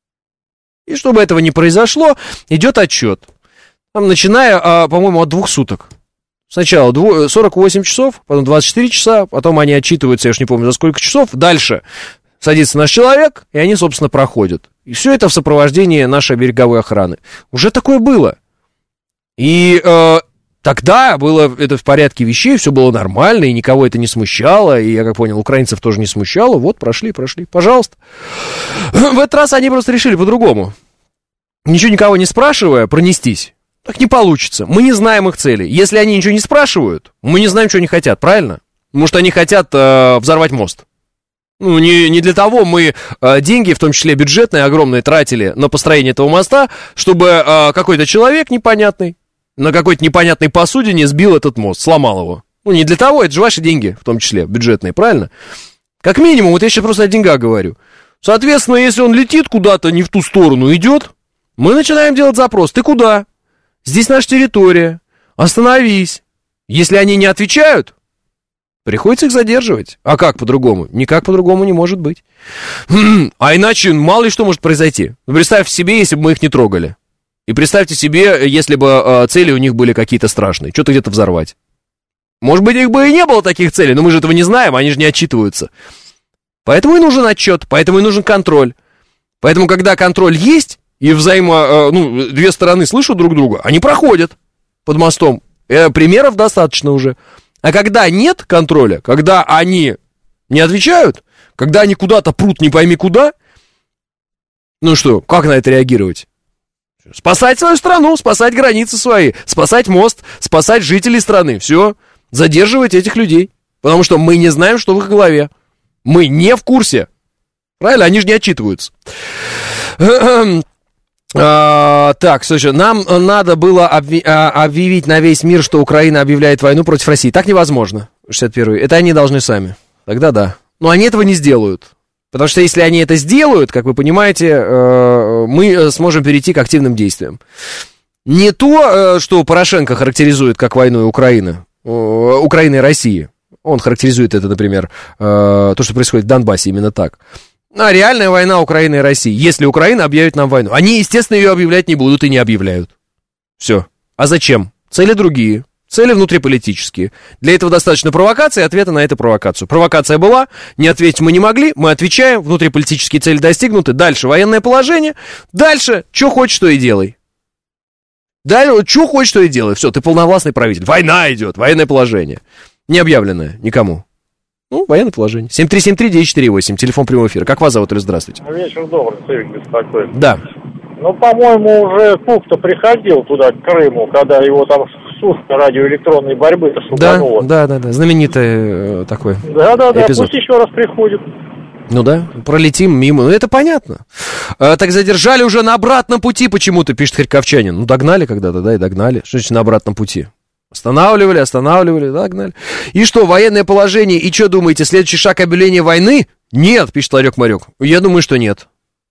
И чтобы этого не произошло, идет отчет. Там, начиная, э, по-моему, от двух суток. Сначала сорок восемь часов, потом двадцать четыре часа, потом они отчитываются, я уж не помню, за сколько часов. Дальше садится наш человек, и они, собственно, проходят. И все это в сопровождении нашей береговой охраны. Уже такое было. И э, тогда было это в порядке вещей, все было нормально, и никого это не смущало. И, я как понял, украинцев тоже не смущало. Вот, прошли, прошли, пожалуйста. В этот раз они просто решили по-другому. Ничего никого не спрашивая, пронестись. Так не получится. Мы не знаем их цели. Если они ничего не спрашивают, мы не знаем, что они хотят, правильно? Может, они хотят э, взорвать мост. Ну, не, не для того мы э, деньги, в том числе бюджетные, огромные, тратили на построение этого моста, чтобы э, какой-то человек непонятный на какой-то непонятной посудине сбил этот мост, сломал его. Ну, не для того, это же ваши деньги, в том числе бюджетные, правильно? Как минимум, вот я сейчас просто о деньгах говорю. Соответственно, если он летит куда-то, не в ту сторону идет, мы начинаем делать запрос. Ты куда? Здесь наша территория. Остановись. Если они не отвечают, приходится их задерживать. А как по-другому? Никак по-другому не может быть. А иначе мало ли что может произойти. Представь себе, если бы мы их не трогали. И представьте себе, если бы э, цели у них были какие-то страшные. Что-то где-то взорвать. Может быть, их бы и не было таких целей, но мы же этого не знаем, они же не отчитываются. Поэтому и нужен отчет, поэтому и нужен контроль. Поэтому, когда контроль есть, и взаимо, ну, две стороны слышат друг друга, они проходят под мостом. Э, примеров достаточно уже. А когда нет контроля, когда они не отвечают, когда они куда-то прут не пойми куда, Ну что, как на это реагировать? Спасать свою страну, спасать границы свои, спасать мост, спасать жителей страны. Все, задерживать этих людей. Потому что мы не знаем, что в их голове. Мы не в курсе. Правильно? Они же не отчитываются. А, так, слушай, нам надо было объ... объявить на весь мир, что Украина объявляет войну против России. Так невозможно. шестьдесят первый. Это они должны сами. Тогда да. Но они этого не сделают. Потому что если они это сделают, как вы понимаете, мы сможем перейти к активным действиям. Не то, что Порошенко характеризует как войну Украины, Украины и России. Он характеризует это, например, то, что происходит в Донбассе, именно так. А реальная война Украины и России. Если Украина объявит нам войну. Они, естественно, ее объявлять не будут и не объявляют. Все. А зачем? Цели другие. Цели внутриполитические. Для этого достаточно провокации и ответа на эту провокацию. Провокация была, не ответить мы не могли, мы отвечаем, внутриполитические цели достигнуты, дальше военное положение, дальше, что хочешь, то и делай. Дальше, что хочешь, то и делай. Все, ты полновластный правитель. Война идет, военное положение. Не объявленное никому. Ну, военное положение. семь три семь три девять четыре восемь, телефон прямого эфира. Как вас зовут, или здравствуйте? Вечер добрый, Сырик беспокоит. Да. Ну, по-моему, уже Кук-то приходил туда, к Крыму, когда его там суд радиоэлектронной борьбы-то шугануло. Да, да, да, да, знаменитый э, такой Да-да-да, эпизод. пусть еще раз приходит. Ну да, пролетим мимо, ну это понятно. А, так задержали уже на обратном пути почему-то, пишет Харьковчанин. Ну догнали когда-то, да, и догнали. Что значит на обратном пути? Останавливали, останавливали, догнали. И что, военное положение, и что думаете, следующий шаг объявления войны? Нет, пишет Ларек-Марек. Я думаю, что нет.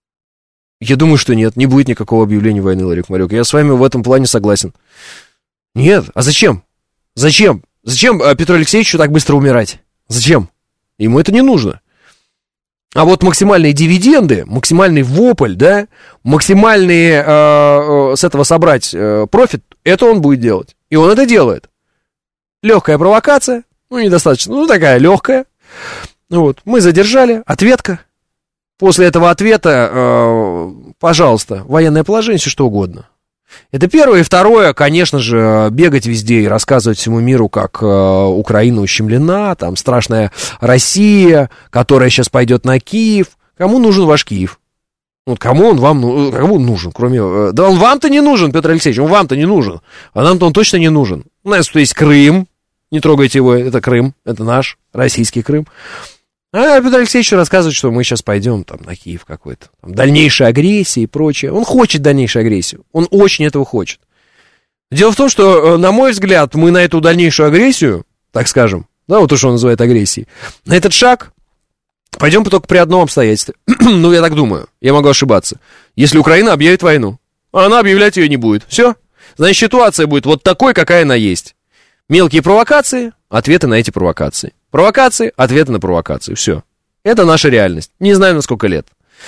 Я думаю, что нет, не будет никакого объявления войны, Ларек-Марек. Я с вами в этом плане согласен. Нет, а зачем? Зачем? Зачем Петру Алексеевичу так быстро умирать? Зачем? Ему это не нужно. А вот максимальные дивиденды, максимальный вопль, да, максимальные э, э, с этого собрать э, профит, это он будет делать. И он это делает. Легкая провокация, ну, недостаточно, ну, такая легкая. Вот, мы задержали, ответка. После этого ответа, э, пожалуйста, военное положение, все что угодно. Это первое. И второе, конечно же, бегать везде и рассказывать всему миру, как э, Украина ущемлена, там страшная Россия, которая сейчас пойдет на Киев. Кому нужен ваш Киев? Вот кому он вам ну, кому он нужен, кроме... Э, да он вам-то не нужен, Петр Алексеевич, он вам-то не нужен. А нам-то он точно не нужен. У нас тут есть Крым, не трогайте его, это Крым, это наш российский Крым. А Петр Алексеевич рассказывает, что мы сейчас пойдем там, на Киев какой-то. Там, дальнейшая агрессия и прочее. Он хочет дальнейшей агрессии. Он очень этого хочет. Дело в том, что, на мой взгляд, мы на эту дальнейшую агрессию, так скажем, да, вот то, что он называет агрессией, на этот шаг пойдем только при одном обстоятельстве. Ну, я так думаю. Я могу ошибаться. Если Украина объявит войну, она объявлять ее не будет. Все. Значит, ситуация будет вот такой, какая она есть. Мелкие провокации, ответы на эти провокации. Провокации, ответы на провокации. Все. Это наша реальность. Не знаю, на сколько лет.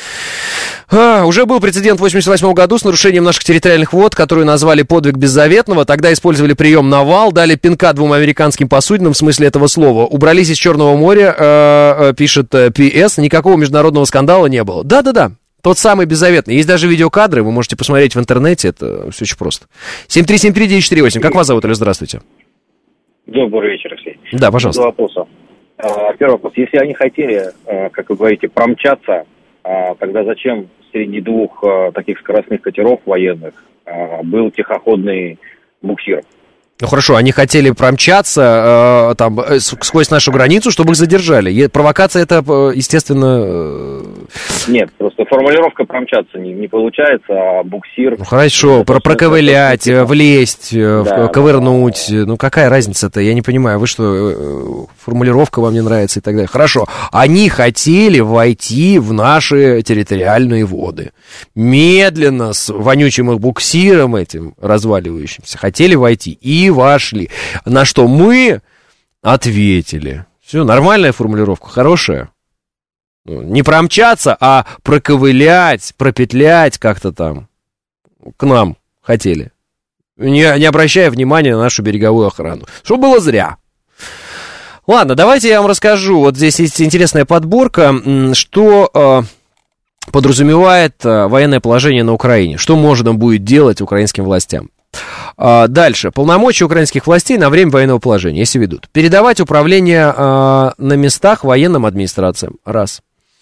А, уже был прецедент в восемьдесят восьмом году с нарушением наших территориальных вод, которую назвали «Подвиг беззаветного». Тогда использовали прием «Навал», дали пинка двум американским посудинам в смысле этого слова. Убрались из Черного моря, э, э, пишет э, пи эс, никакого международного скандала не было. Да-да-да. Тот самый беззаветный. Есть даже видеокадры, вы можете посмотреть в интернете. Это все очень просто. семь три семь три девять четыре восемь. Как вас зовут, или здравствуйте? Добрый вечер, Алексей. Да, пожалуйста. Два вопроса. Первый вопрос. Если они хотели, как вы говорите, промчаться, тогда зачем среди двух таких скоростных катеров военных был тихоходный буксир? Ну хорошо, они хотели промчаться э, там, э, сквозь нашу границу, чтобы их задержали. Е- провокация это, естественно... Э... Нет, просто формулировка промчаться не, не получается, а буксир... Ну хорошо, про- проковылять, это... влезть, да, ковырнуть. Да, да. Ну какая разница-то? Я не понимаю, вы что, формулировка вам не нравится и так далее. Хорошо, они хотели войти в наши территориальные воды. Медленно, с вонючим их буксиром этим разваливающимся, хотели войти и вошли. На что мы ответили. Все, нормальная формулировка, хорошая. Не промчаться, а проковылять, пропетлять как-то там. К нам хотели. Не, не обращая внимания на нашу береговую охрану. Что было зря. Ладно, давайте я вам расскажу. Вот здесь есть интересная подборка, что э, подразумевает э, военное положение на Украине. Что можно будет делать украинским властям. Дальше. Полномочия украинских властей на время военного положения, если ведут. Передавать управление э, на местах военным администрациям. Раз.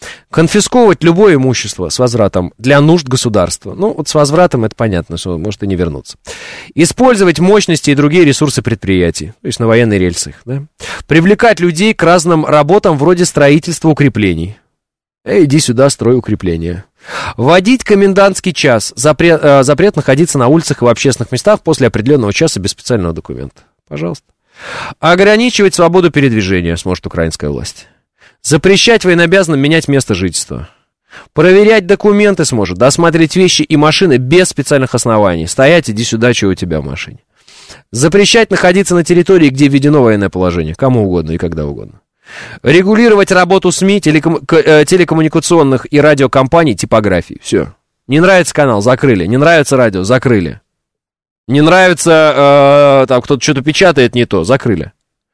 Конфисковывать любое имущество с возвратом для нужд государства. Ну, вот с возвратом это понятно, что может и не вернуться. Использовать мощности и другие ресурсы предприятий, то есть на военные рельсы. Да? Привлекать людей к разным работам вроде строительства укреплений. Эй, иди сюда, строй укрепления. Вводить комендантский час. Запрет, э, запрет находиться на улицах и в общественных местах после определенного часа без специального документа. Пожалуйста. Ограничивать свободу передвижения сможет украинская власть. Запрещать военнообязанным менять место жительства. Проверять документы сможет, досматривать вещи и машины без специальных оснований. Стоять, иди сюда, что у тебя в машине. Запрещать находиться на территории, где введено военное положение, кому угодно и когда угодно. Регулировать работу СМИ, телеком... телекоммуникационных и радиокомпаний, типографий. Все. Не нравится канал, закрыли. Не нравится радио, закрыли. Не нравится, э, там кто-то что-то печатает не то, закрыли.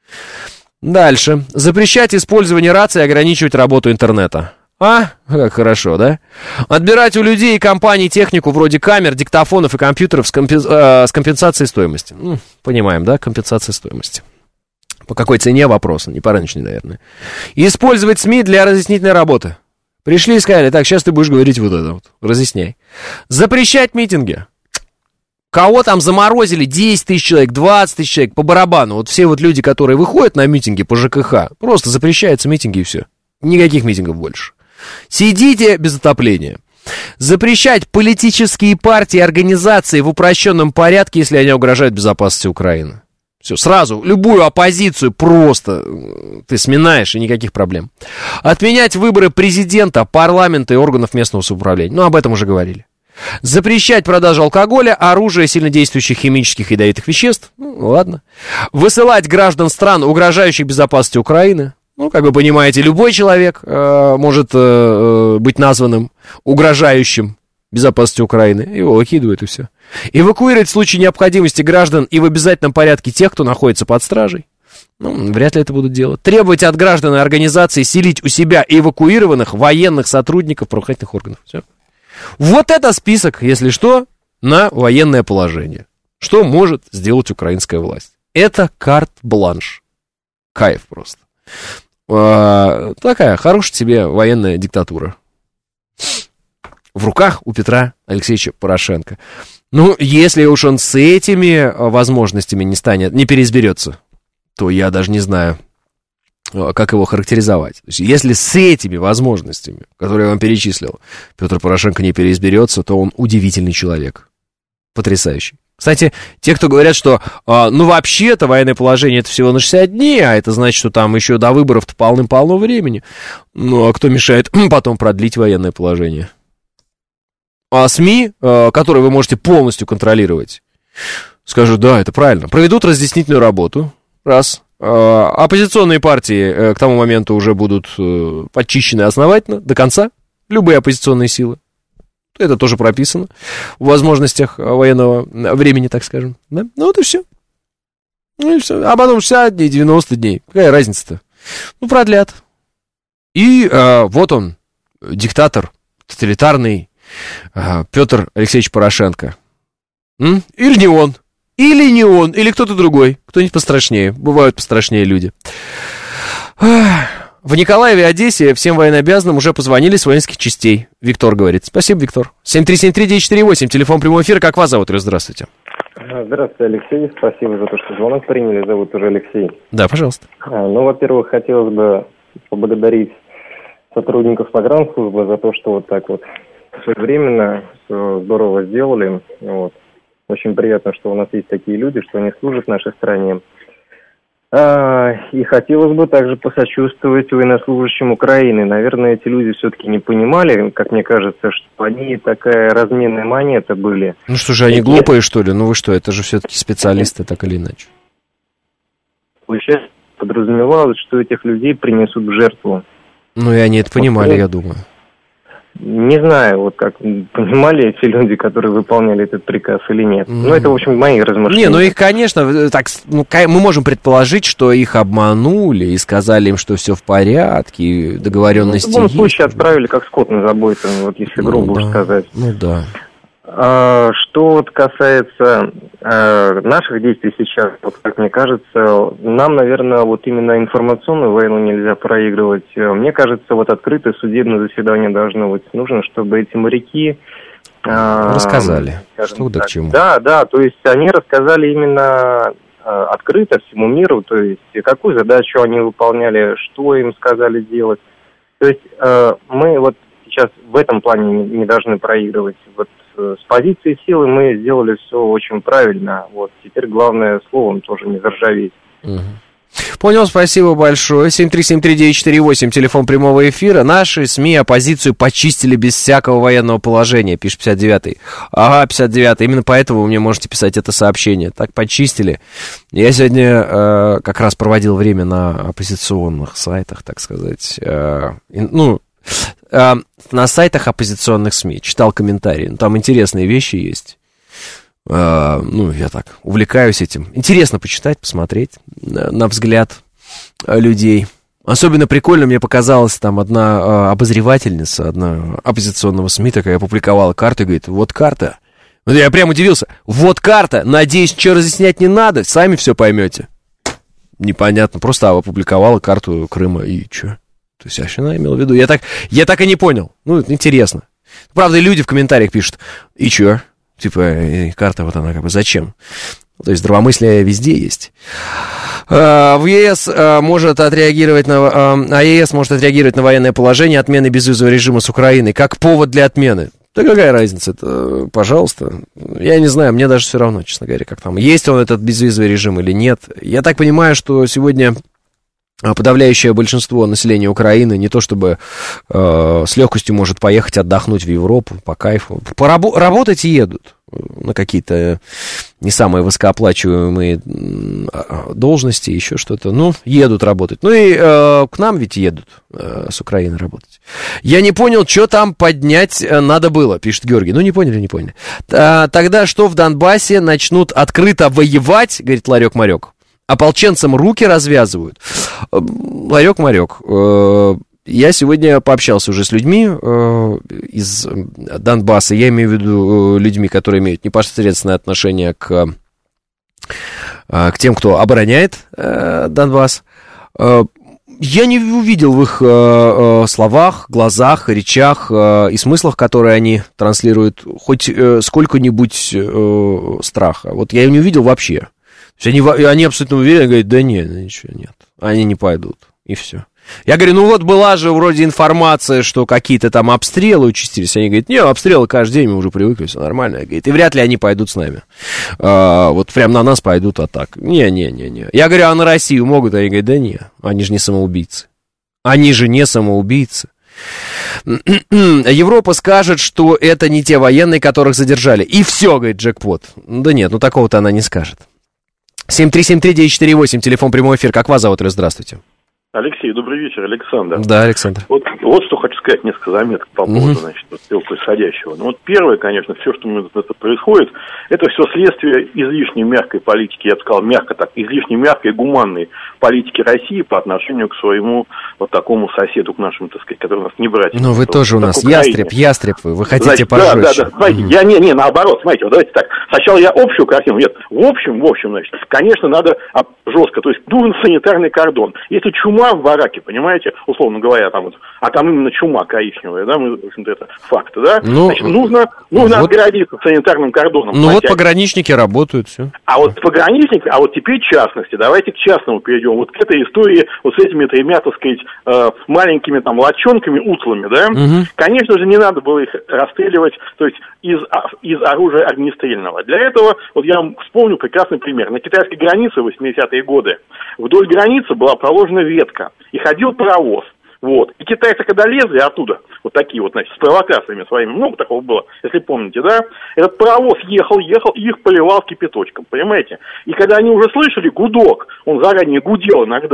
Дальше. Запрещать использование рации и ограничивать работу интернета. А? Как хорошо, да? Отбирать у людей и компаний технику вроде камер, диктофонов и компьютеров с, компенс... э, с компенсацией стоимости. Ну, понимаем, да? Компенсация стоимости. По какой цене вопрос? Не по рыночной, наверное. Использовать СМИ для разъяснительной работы. Пришли и сказали, так, сейчас ты будешь говорить вот это вот. Разъясняй. Запрещать митинги. Кого там заморозили? десять тысяч человек, двадцать тысяч человек, по барабану. Вот все вот люди, которые выходят на митинги по ЖКХ, просто запрещаются митинги и все. Никаких митингов больше. Сидите без отопления. Запрещать политические партии и организации в упрощенном порядке, если они угрожают безопасности Украины. Все, сразу, любую оппозицию просто ты сминаешь, и никаких проблем. Отменять выборы президента, парламента и органов местного самоуправления. Ну, об этом уже говорили. Запрещать продажу алкоголя, оружия, сильнодействующих химических и ядовитых веществ. Ну, ладно. Высылать граждан стран, угрожающих безопасности Украины. Ну, как вы понимаете, любой человек э, может э, быть названным угрожающим безопасности Украины. Его выкидывают и все. Эвакуировать в случае необходимости граждан и в обязательном порядке тех, кто находится под стражей. Ну, вряд ли это будут делать. Требовать от граждан и организаций селить у себя эвакуированных военных сотрудников правоохранительных органов. Все. Вот это список, если что, на военное положение. Что может сделать украинская власть? Это карт-бланш. Кайф просто. А, такая хорошая тебе военная диктатура. В руках у Петра Алексеевича Порошенко. Ну, если уж он с этими возможностями не станет, не переизберется, то я даже не знаю, как его характеризовать. То есть, если с этими возможностями, которые я вам перечислил, Петр Порошенко не переизберется, то он удивительный человек. Потрясающий. Кстати, те, кто говорят, что, а, ну, вообще-то военное положение это всего на шестьдесят дней, а это значит, что там еще до выборов-то полным-полно времени. Ну, а кто мешает потом продлить военное положение? А СМИ, а, которые вы можете полностью контролировать, скажут, да, это правильно, проведут разъяснительную работу, раз. А, оппозиционные партии к тому моменту уже будут подчищены основательно, до конца, любые оппозиционные силы. Это тоже прописано в возможностях военного времени, так скажем. Да? Ну вот и все. Ну и все. А потом шестьдесят дней, девяносто дней. Какая разница-то? Ну, продлят. И а, вот он, диктатор, тоталитарный а, Петр Алексеевич Порошенко. М? Или не он. Или не он. Или кто-то другой. Кто-нибудь пострашнее. Бывают пострашнее люди. В Николаеве и Одессе всем военнообязанным уже позвонили с воинских частей. Виктор говорит. Спасибо, Виктор. семь три семь три девять четыре восемь, телефон прямого эфира. Как вас зовут? Здравствуйте. Здравствуйте, Алексей. Спасибо за то, что звонок приняли. Зовут уже Алексей. Да, пожалуйста. Ну, во-первых, хотелось бы поблагодарить сотрудников погранслужбы за то, что вот так вот своевременно все здорово сделали. Вот. Очень приятно, что у нас есть такие люди, что они служат нашей стране. А, и хотелось бы также посочувствовать военнослужащим Украины. Наверное, эти люди все-таки не понимали, как мне кажется, что они такая разменная монета были. Ну что же, они глупые, что ли? Ну вы что, это же все-таки специалисты, так или иначе. Сейчас подразумевалось, что этих людей принесут в жертву. Ну и они это понимали, вот, я думаю. Не знаю, вот как понимали эти люди, которые выполняли этот приказ или нет. Mm. Ну, это, в общем, мои размышления. Не, ну их, конечно, так, ну, мы можем предположить, что их обманули и сказали им, что все в порядке, и договоренности есть. Ну, в любом случае отправили как скот на забой, вот если грубо ну, уж да. сказать. Ну да. А, что вот касается а, наших действий сейчас, вот как мне кажется, нам, наверное, вот именно информационную войну нельзя проигрывать. Мне кажется, вот открытое судебное заседание должно быть. Нужно, чтобы эти моряки... А, рассказали, что да так, к чему. Да, да, то есть они рассказали именно а, открыто всему миру, то есть какую задачу они выполняли, что им сказали делать. То есть а, мы вот сейчас в этом плане не, не должны проигрывать. Вот с позиции силы мы сделали все очень правильно. Вот теперь главное словом тоже не заржаветь. Угу. Понял, спасибо большое. семь три семь три девять четыре восемь, телефон прямого эфира. Наши СМИ оппозицию почистили без всякого военного положения, пишет пятьдесят девятый. Ага, пятьдесят девятый, именно поэтому вы мне можете писать это сообщение. Так почистили. Я сегодня э, как раз проводил время на оппозиционных сайтах, так сказать. Э, ну, э, на сайтах оппозиционных СМИ. Читал комментарии. Там интересные вещи есть. Uh, ну, я так увлекаюсь этим. Интересно почитать, посмотреть на, на взгляд людей. Особенно прикольно мне показалась там одна uh, обозревательница, одна оппозиционного СМИ такая опубликовала карту и говорит, вот карта. Вот я прям удивился. Вот карта. Надеюсь, что разъяснять не надо. Сами все поймете. Непонятно. Просто опубликовала карту Крыма и что? То есть, а что она имела в виду? Я так, я так и не понял. Ну, интересно. Правда, и люди в комментариях пишут. И что? Типа, карта вот она как бы зачем? То есть здравомыслие везде есть. В ЕС может отреагировать на, а ЕС может отреагировать на военное положение отмены безвизового режима с Украиной как повод для отмены. Да какая разница? Это, пожалуйста. Я не знаю, мне даже все равно, честно говоря, как там. Есть он этот безвизовый режим или нет. Я так понимаю, что сегодня подавляющее большинство населения Украины не то чтобы э, с легкостью может поехать отдохнуть в Европу по кайфу. Порабо- работать едут на какие-то не самые высокооплачиваемые должности, еще что-то. Ну, едут работать. Ну и э, к нам ведь едут э, с Украины работать. Я не понял, что там поднять надо было, пишет Георгий. Ну, не поняли, не поняли. А, тогда что в Донбассе начнут открыто воевать, говорит Ларек-Марек. Ополченцам руки развязывают. Ларек-Марек, я сегодня пообщался уже с людьми из Донбасса. Я имею в виду людьми, которые имеют непосредственное отношение к, к тем, кто обороняет Донбасс. Я не увидел в их словах, глазах, речах и смыслах, которые они транслируют, хоть сколько-нибудь страха. Вот я не увидел вообще. Они, они абсолютно уверены, говорят, да нет, ничего нет, они не пойдут, и все. Я говорю, ну вот была же вроде информация, что какие-то там обстрелы участились. Они говорят, не, обстрелы каждый день, мы уже привыкли, все нормально. Говорит, и вряд ли они пойдут с нами. А, вот прям на нас пойдут, а так. Не-не-не-не. Я говорю, а на Россию могут? Они говорят, да не, они же не самоубийцы. Они же не самоубийцы. Европа скажет, что это не те военные, которых задержали. И все, говорит джекпот. Да нет, ну такого-то она не скажет. семь три семь три девять четыре восемь, телефон прямой эфир. Как вас зовут? Здравствуйте. Алексей, добрый вечер, Александр. Да, Александр. Вот, вот что хочу сказать, несколько заметок по поводу, Mm-hmm. значит, вот, происходящего. Ну вот первое, конечно, все, что это происходит, это все следствие излишней мягкой политики, я бы сказал, мягко так, излишней мягкой гуманной политики России по отношению к своему вот такому соседу, к нашему, так сказать, который у нас не братья. Ну вы вот, тоже у нас ястреб, ястреб вы, вы хотите пожестче. Да, да, да, смотрите, mm-hmm. я не, не, наоборот, смотрите, вот давайте так, сначала я общую картину, нет, в общем, в общем, значит, конечно, надо а, жестко, то есть нужен санитарный кордон. Если чума в бараке, понимаете, условно говоря, там вот, а там именно чума коричневая, да, мы, в общем-то, это факты, да, ну, значит, нужно, нужно вот, отгородиться санитарным кордоном. Ну вот пограничники работают, все. А вот пограничники, а вот теперь частности, давайте к частному перейдем, вот к этой истории вот с этими тремя, так сказать, э, маленькими там лодчонками, утлами, да, угу. Конечно же, не надо было их расстреливать, то есть из, из оружия огнестрельного. Для этого, вот я вам вспомню прекрасный пример, на китайской границе в восьмидесятые годы вдоль границы была проложена ветка, и ходил паровоз. Вот. И китайцы, когда лезли оттуда, вот такие вот, значит, с провокациями своими, много такого было, если помните, да, этот паровоз ехал, ехал, и их поливал кипяточком, понимаете? И когда они уже слышали гудок, он заранее гудел иногда,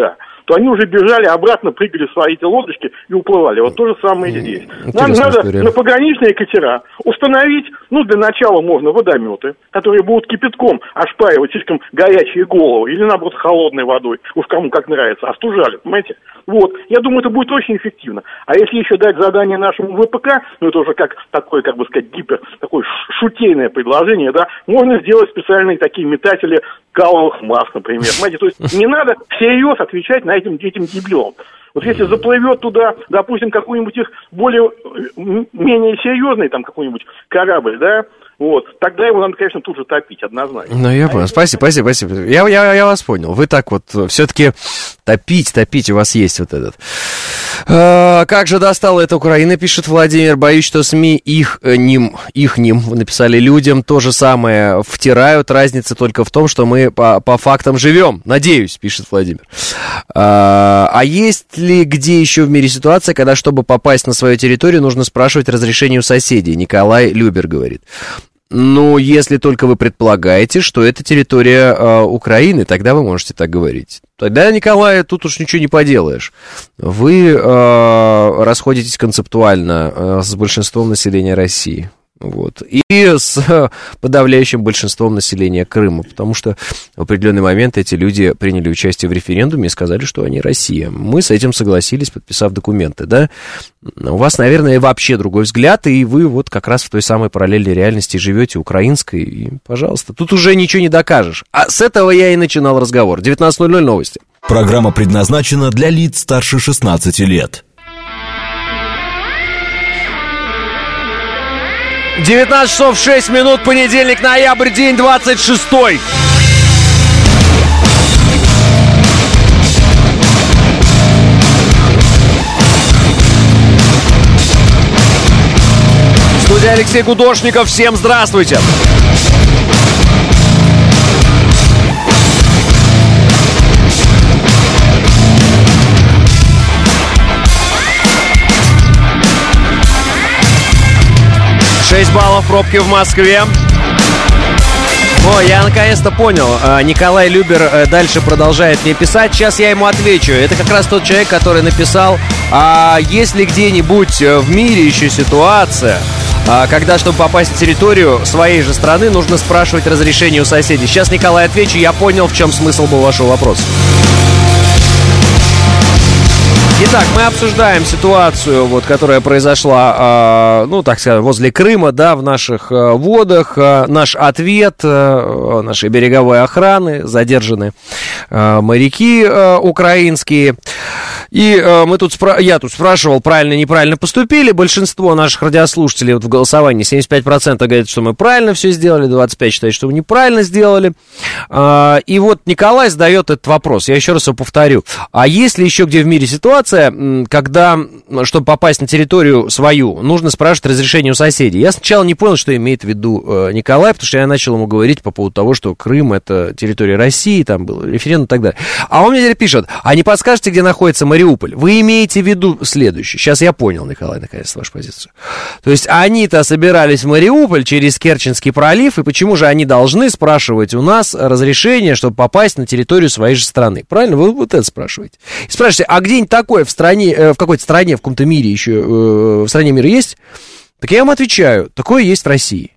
то они уже бежали обратно, прыгали в свои эти лодочки и уплывали. Вот то же самое и здесь. Нам надо история. На пограничные катера установить, ну, для начала можно водометы, которые будут кипятком ошпаривать слишком горячие головы, или, наоборот, холодной водой, уж кому как нравится, остужали, понимаете? Вот, я думаю, это будет очень эффективно. А если еще дать задание нашему ВПК, ну, это уже как такое, как бы сказать, гипер, такое шутейное предложение, да, можно сделать специальные такие метатели каловых масс, например, понимаете? То есть не надо всерьез отвечать на этим, этим дебилам. Вот если заплывет туда, допустим, какой-нибудь их более, менее серьезный там какой-нибудь корабль, да, вот, тогда его надо, конечно, тут же топить, однозначно. Ну, я понял. Спасибо, спасибо, спасибо. Я, я, я вас понял. Вы так вот все-таки топить, топить, у вас есть вот этот. А, как же достала эта Украина, пишет Владимир. Боюсь, что СМИ их ним, их ним, вы написали, людям то же самое втирают. Разница только в том, что мы по, по фактам живем. Надеюсь, пишет Владимир. А, а есть ли где еще в мире ситуация, когда, чтобы попасть на свою территорию, нужно спрашивать разрешение у соседей? Николай Любер говорит. Ну, если только вы предполагаете, что это территория э, Украины, тогда вы можете так говорить. Тогда, Николай, тут уж ничего не поделаешь. Вы э, расходитесь концептуально э, с большинством населения России. Вот. И с подавляющим большинством населения Крыма, потому что в определенный момент эти люди приняли участие в референдуме и сказали, что они Россия. Мы с этим согласились, подписав документы, да. У вас, наверное, вообще другой взгляд, и вы вот как раз в той самой параллельной реальности живете, украинской, и, пожалуйста, тут уже ничего не докажешь. А с этого я и начинал разговор. девятнадцать ноль ноль новости. Программа предназначена для лиц старше шестнадцати лет. девятнадцать часов шесть минут, понедельник, ноябрь, день двадцать шестой. Студия Алексей Гудошников, всем здравствуйте. шесть баллов пробки в Москве. О, я наконец-то понял. Николай Любер дальше продолжает мне писать. Сейчас я ему отвечу. Это как раз тот человек, который написал: а есть ли где-нибудь в мире еще ситуация, когда, чтобы попасть на территорию своей же страны, нужно спрашивать разрешение у соседей? Сейчас, Николай, отвечу. Я понял, в чем смысл был вашего вопроса. Итак, мы обсуждаем ситуацию, вот, которая произошла, э, ну, так сказать, возле Крыма, да, в наших э, водах. Э, наш ответ э, нашей береговой охраны: задержаны э, моряки э, украинские. И э, мы тут спра- я тут спрашивал, правильно, неправильно поступили. Большинство наших радиослушателей вот в голосовании, семьдесят пять процентов говорят, что мы правильно все сделали, двадцать пять процентов считают, что мы неправильно сделали. Э, и вот Николай задает этот вопрос, я еще раз его повторю. А есть ли еще где в мире ситуация, когда, чтобы попасть на территорию свою, нужно спрашивать разрешение у соседей? Я сначала не понял, что имеет в виду э, Николай, потому что я начал ему говорить по поводу того, что Крым — это территория России, там был референдум и так далее. А он мне теперь пишет: а не подскажете, где находится Мариуполь? Вы имеете в виду следующее. Сейчас я понял, Николай, наконец, вашу позицию. То есть они-то собирались в Мариуполь через Керченский пролив, и почему же они должны спрашивать у нас разрешение, чтобы попасть на территорию своей же страны? Правильно? Вы вот это спрашиваете. И спрашиваете: а где-нибудь такое в стране, в какой-то стране, в каком-то мире еще, в стране мира есть? Так я вам отвечаю: такое есть в России.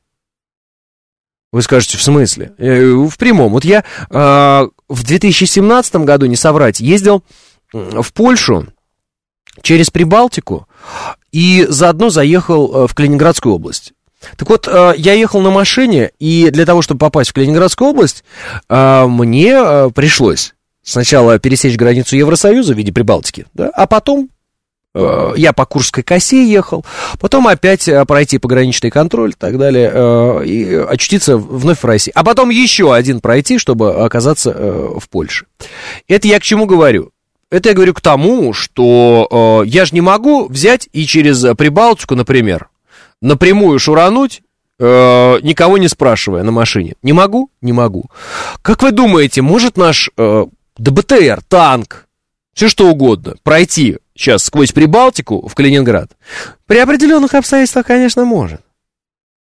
Вы скажете: в смысле? В прямом. Вот я в две тысячи семнадцатом году, не соврать, ездил в Польшу через Прибалтику и заодно заехал в Калининградскую область. Так вот, я ехал на машине, и для того, чтобы попасть в Калининградскую область, мне пришлось сначала пересечь границу Евросоюза в виде Прибалтики, да, а потом э, я по Куршской косе ехал, потом опять пройти пограничный контроль и так далее, э, и очутиться вновь в России. А потом еще один пройти, чтобы оказаться э, в Польше. Это я к чему говорю? Это я говорю к тому, что э, я же не могу взять и через Прибалтику, например, напрямую шурануть, э, никого не спрашивая на машине. Не могу? Не могу. Как вы думаете, может наш... Э, Да бэ тэ эр, танк, все что угодно, пройти сейчас сквозь Прибалтику в Калининград? При определенных обстоятельствах, конечно, может.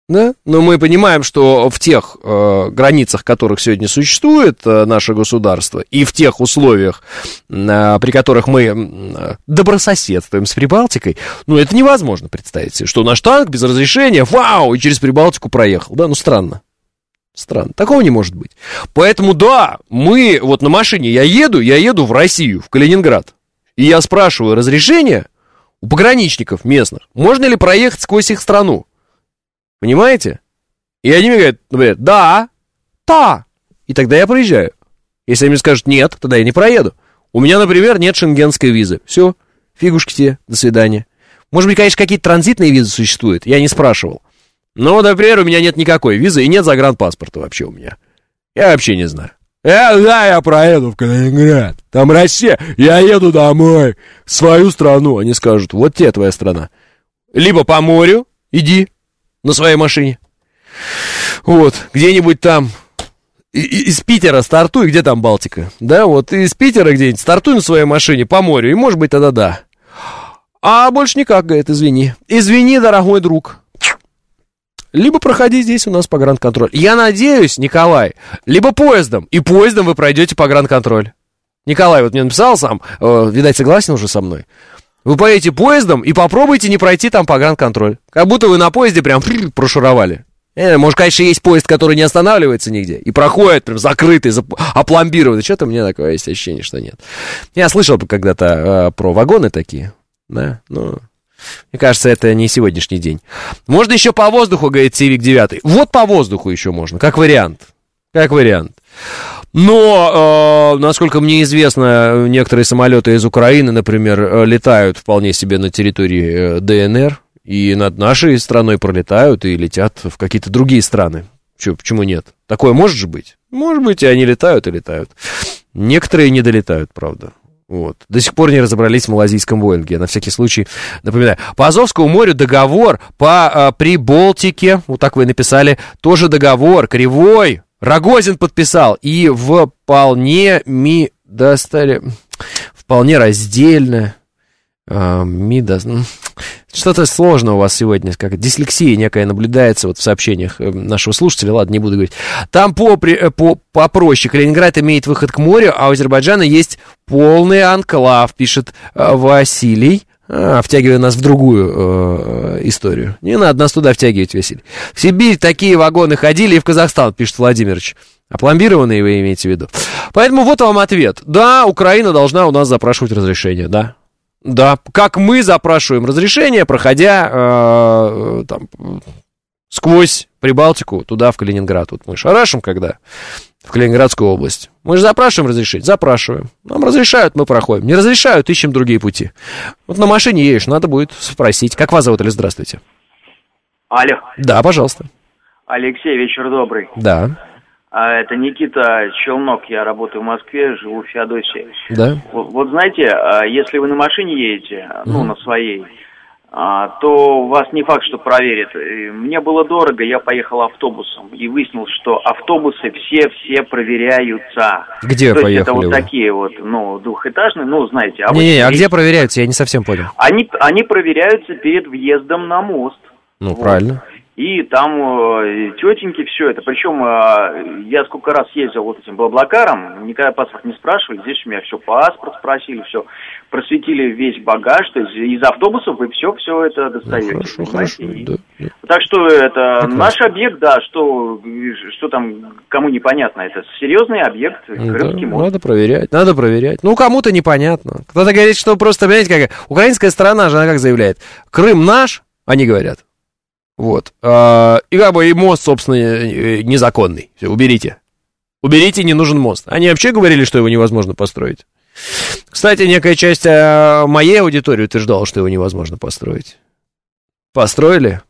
Да? Но мы понимаем, что в тех э, границах, которых сегодня существует э, наше государство, и в тех условиях, э, при которых мы э, добрососедствуем с Прибалтикой, ну, это невозможно представить себе, что наш танк без разрешения, вау, и через Прибалтику проехал. Да, ну, странно. Странно. Такого не может быть. Поэтому, да, мы, вот на машине я еду, я еду в Россию, в Калининград, и я спрашиваю разрешение у пограничников местных, можно ли проехать сквозь их страну. Понимаете? И они мне говорят, говорят, да, да. И тогда я проезжаю. Если они мне скажут нет, тогда я не проеду. У меня, например, нет шенгенской визы. Все, фигушки тебе, до свидания. Может быть, конечно, какие-то транзитные визы существуют, я не спрашивал. Но, например, у меня нет никакой визы и нет загранпаспорта вообще у меня. Я вообще не знаю. Я, да, я проеду в Калининград. Там Россия, я еду домой, в свою страну. Они скажут, вот тебе твоя страна. Либо по морю иди. На своей машине. Вот, где-нибудь там из Питера стартуй, где там Балтика? Да, вот из Питера где-нибудь стартуй на своей машине по морю, и может быть тогда да. А больше никак, говорит, извини. Извини, дорогой друг. Либо проходи здесь у нас погранконтроль. Я надеюсь, Николай, либо поездом, и поездом вы пройдете погранконтроль. Николай вот мне написал сам, э, видать, согласен уже со мной. Вы поедете поездом и попробуйте не пройти там погранконтроль. Как будто вы на поезде прям прошуровали. Э, может, конечно, есть поезд, который не останавливается нигде и проходит прям закрытый, зап... опломбированный. Что-то у меня такое есть ощущение, что нет. Я слышал когда-то э, про вагоны такие, да, ну... Мне кажется, это не сегодняшний день. Можно еще по воздуху, говорит Сивик девять. Вот по воздуху еще можно, как вариант. Как вариант. Но, э, насколько мне известно, некоторые самолеты из Украины, например, летают вполне себе на территории ДНР, и над нашей страной пролетают и летят в какие-то другие страны. Че, почему нет? Такое может же быть? Может быть, и они летают, и летают. Некоторые не долетают, правда. Вот. До сих пор не разобрались в малазийском Боинге. Я на всякий случай напоминаю. По Азовскому морю договор, по а, Прибалтике, вот так вы написали, тоже договор, кривой. Рогозин подписал, и вполне ми достали, вполне раздельно, а, ми до... Что-то сложно у вас сегодня, как дислексия некая наблюдается вот в сообщениях нашего слушателя, ладно, не буду говорить. Там по, по, попроще, Калининград имеет выход к морю, а у Азербайджана есть полный анклав, пишет Василий, а, втягивая нас в другую э, историю. Не надо нас туда втягивать, Василий. В Сибирь такие вагоны ходили, и в Казахстан, пишет Владимирович. Опломбированные вы имеете в виду. Поэтому вот вам ответ. Да, Украина должна у нас запрашивать разрешение, да. Да, как мы запрашиваем разрешение, проходя э, там, сквозь Прибалтику туда, в Калининград. Вот мы шарашим, когда в Калининградскую область. Мы же запрашиваем разрешить? Запрашиваем. Нам разрешают, мы проходим. Не разрешают, ищем другие пути. Вот на машине едешь, надо будет спросить. Как вас зовут, или здравствуйте? Алло. Да, пожалуйста. Алексей, вечер добрый. Да. А, это Никита Челнок, я работаю в Москве, живу в Феодосии. Да. Вот, вот знаете, если вы на машине едете, ну, mm. на своей, то вас не факт, что проверят. Мне было дорого, я поехал автобусом и выяснил, что автобусы все-все проверяются. Где то поехали есть это вот вы? такие вот, ну, двухэтажные, ну, знаете. Не-не, а где проверяются, я не совсем понял. Они, они проверяются перед въездом на мост. Ну, вот. Правильно. И там э, тетеньки, все это. Причем э, я сколько раз ездил вот этим Блаблакаром, никогда паспорт не спрашивали. Здесь у меня все паспорт спросили, все. Просветили весь багаж. То есть из автобусов вы все-все это достаете. Ну, хорошо, хорошо, и... да, да. Так что это Прекрасно. Наш объект, да, что, что там кому непонятно. Это серьезный объект, Крымский да, мост. Надо проверять, надо проверять. Ну, кому-то непонятно. Кто-то говорит, что просто, понимаете, как украинская сторона же, она как заявляет, Крым наш, они говорят. Вот. И как бы и мост, собственно, незаконный. Все, уберите. Уберите, не нужен мост. Они вообще говорили, что его невозможно построить. Кстати, некая часть моей аудитории утверждала, что его невозможно построить. Построили.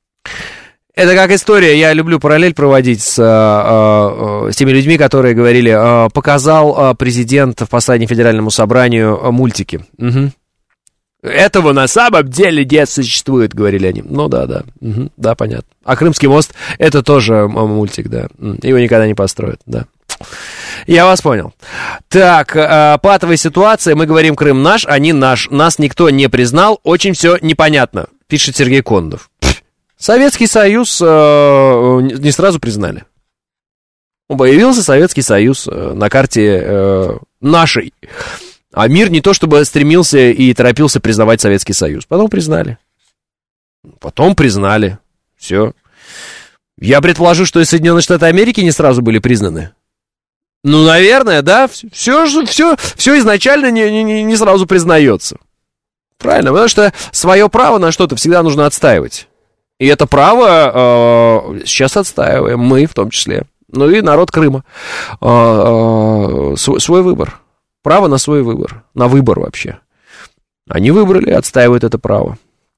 Это как история, я люблю параллель проводить с, с теми людьми, которые говорили, показал президент в послании Федеральному собранию мультики. Угу. Этого на самом деле не существует, говорили они. Ну да, да, угу, да, понятно. А Крымский мост, это тоже мультик, да. Его никогда не построят, да. Я вас понял. Так, э, патовая ситуация, мы говорим, Крым наш, они наш. Нас никто не признал, очень все непонятно, пишет Сергей Кондов. Советский Союз э, не сразу признали. Появился Советский Союз э, на карте э, нашей. А мир не то чтобы стремился и торопился признавать Советский Союз. Потом признали. Потом признали. Все. Я предположу, что и Соединенные Штаты Америки не сразу были признаны. Ну, наверное, да. Все, все, все изначально не, не, не сразу признается. Правильно, потому что свое право на что-то всегда нужно отстаивать. И это право э, сейчас отстаиваем, мы в том числе. Ну и народ Крыма. Э, э, свой, свой выбор. Право на свой выбор. На выбор вообще. Они выбрали, отстаивают это право.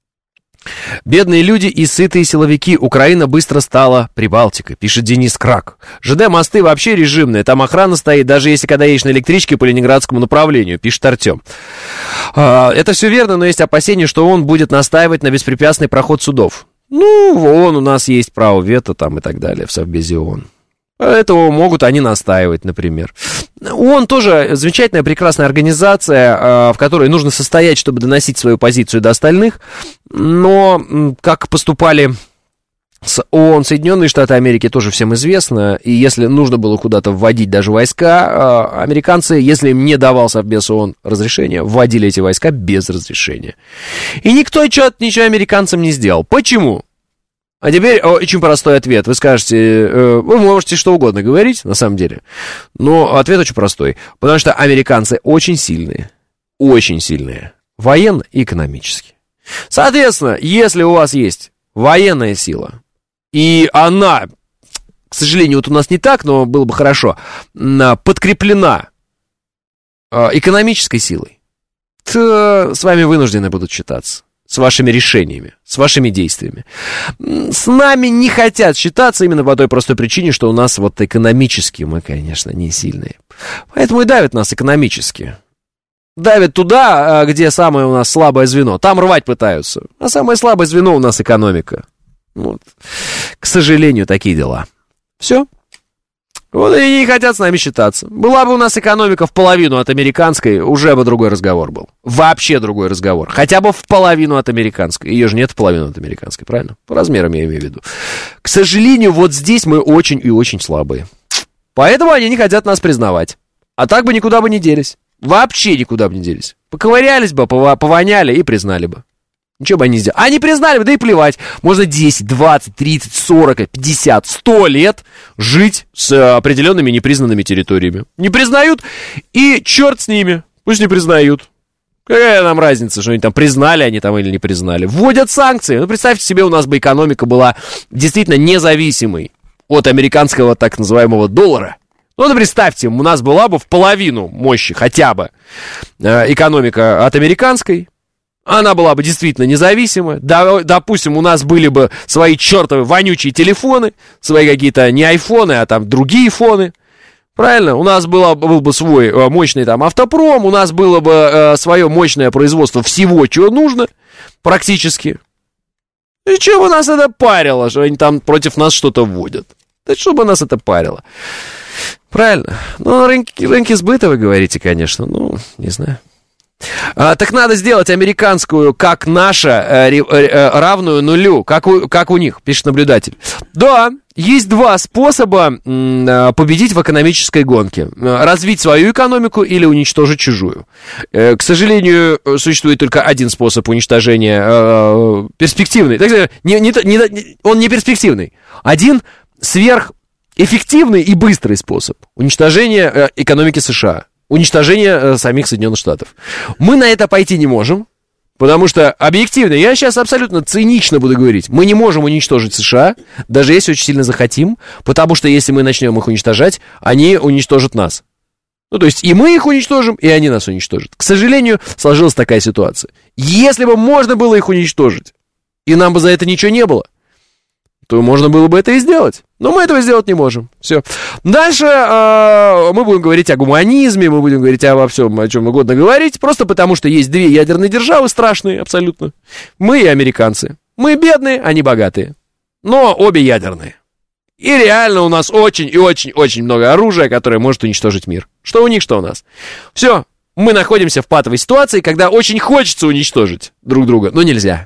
Бедные люди и сытые силовики. Украина быстро стала Прибалтикой, пишет Денис Крак. ЖД-мосты вообще режимные. Там охрана стоит, даже если когда едешь на электричке по ленинградскому направлению, пишет Артем. Это все верно, но есть опасение, что он будет настаивать на беспрепятственный проход судов. Ну, вон у нас есть право вето там и так далее в Совбезе ООН. Поэтому могут они настаивать, например. ООН тоже замечательная, прекрасная организация, в которой нужно состоять, чтобы доносить свою позицию до остальных. Но как поступали с ООН Соединенные Штаты Америки, тоже всем известно. И если нужно было куда-то вводить даже войска, американцы, если им не давал Совбез ООН разрешения, вводили эти войска без разрешения. И никто ничего американцам не сделал. Почему? А теперь очень простой ответ. Вы скажете, вы можете что угодно говорить, на самом деле. Но ответ очень простой. Потому что американцы очень сильные. Очень сильные. Военно и экономически. Соответственно, если у вас есть военная сила, и она, к сожалению, вот у нас не так, но было бы хорошо, подкреплена экономической силой, то с вами вынуждены будут считаться. С вашими решениями, с вашими действиями. С нами не хотят считаться именно по той простой причине, что у нас вот экономически мы, конечно, не сильные. Поэтому и давят нас экономически. Давят туда, где самое у нас слабое звено. Там рвать пытаются. А самое слабое звено у нас экономика. Вот. К сожалению, такие дела. Все. Вот и не хотят с нами считаться. Была бы у нас экономика в половину от американской, уже бы другой разговор был. Вообще другой разговор. Хотя бы в половину от американской. Ее же нет в половину от американской, правильно? По размерам я имею в виду. К сожалению, вот здесь мы очень и очень слабые. Поэтому они не хотят нас признавать. А так бы никуда бы не делись. Вообще никуда бы не делись. Поковырялись бы, повоняли и признали бы. Ничего бы они не сделали. Они признали бы, да и плевать. Можно десять, двадцать, тридцать, сорок, пятьдесят, сто лет жить с определенными непризнанными территориями. Не признают, и черт с ними. Пусть не признают. Какая нам разница, что они там признали, они там или не признали. Вводят санкции. Ну, представьте себе, у нас бы экономика была действительно независимой от американского так называемого доллара. Ну, представьте, у нас была бы в половину мощи хотя бы экономика от американской. Она была бы действительно независима. Допустим, у нас были бы свои чертовы вонючие телефоны, свои какие-то не айфоны, а там другие фоны. Правильно? У нас было, был бы свой мощный там автопром, у нас было бы э, свое мощное производство всего, чего нужно, практически. И чего бы нас это парило, что они там против нас что-то вводят? Да что бы нас это парило? Правильно? Ну, рынки, рынки сбыта, вы говорите, конечно, ну, не знаю. А, так надо сделать американскую, как наша, э, э, равную нулю, как у, как у них, пишет наблюдатель. Да, есть два способа э, победить в экономической гонке. Развить свою экономику или уничтожить чужую. Э, к сожалению, существует только один способ уничтожения, э, перспективный. Так сказать, не, не, не, он не перспективный. Один сверхэффективный и быстрый способ уничтожения э, экономики США. Уничтожение э, самих Соединенных Штатов. Мы на это пойти не можем, потому что объективно, я сейчас абсолютно цинично буду говорить, мы не можем уничтожить США, даже если очень сильно захотим, потому что если мы начнем их уничтожать, они уничтожат нас. Ну, то есть и мы их уничтожим, и они нас уничтожат. К сожалению, сложилась такая ситуация. Если бы можно было их уничтожить, и нам бы за это ничего не было, то можно было бы это и сделать. Но мы этого сделать не можем. Все. Дальше э, мы будем говорить о гуманизме, мы будем говорить обо всем, о чем угодно говорить, просто потому что есть две ядерные державы страшные абсолютно. Мы и американцы. Мы бедные, они богатые. Но обе ядерные. И реально у нас очень и очень-очень много оружия, которое может уничтожить мир. Что у них, что у нас. Все. Мы находимся в патовой ситуации, когда очень хочется уничтожить друг друга, но нельзя.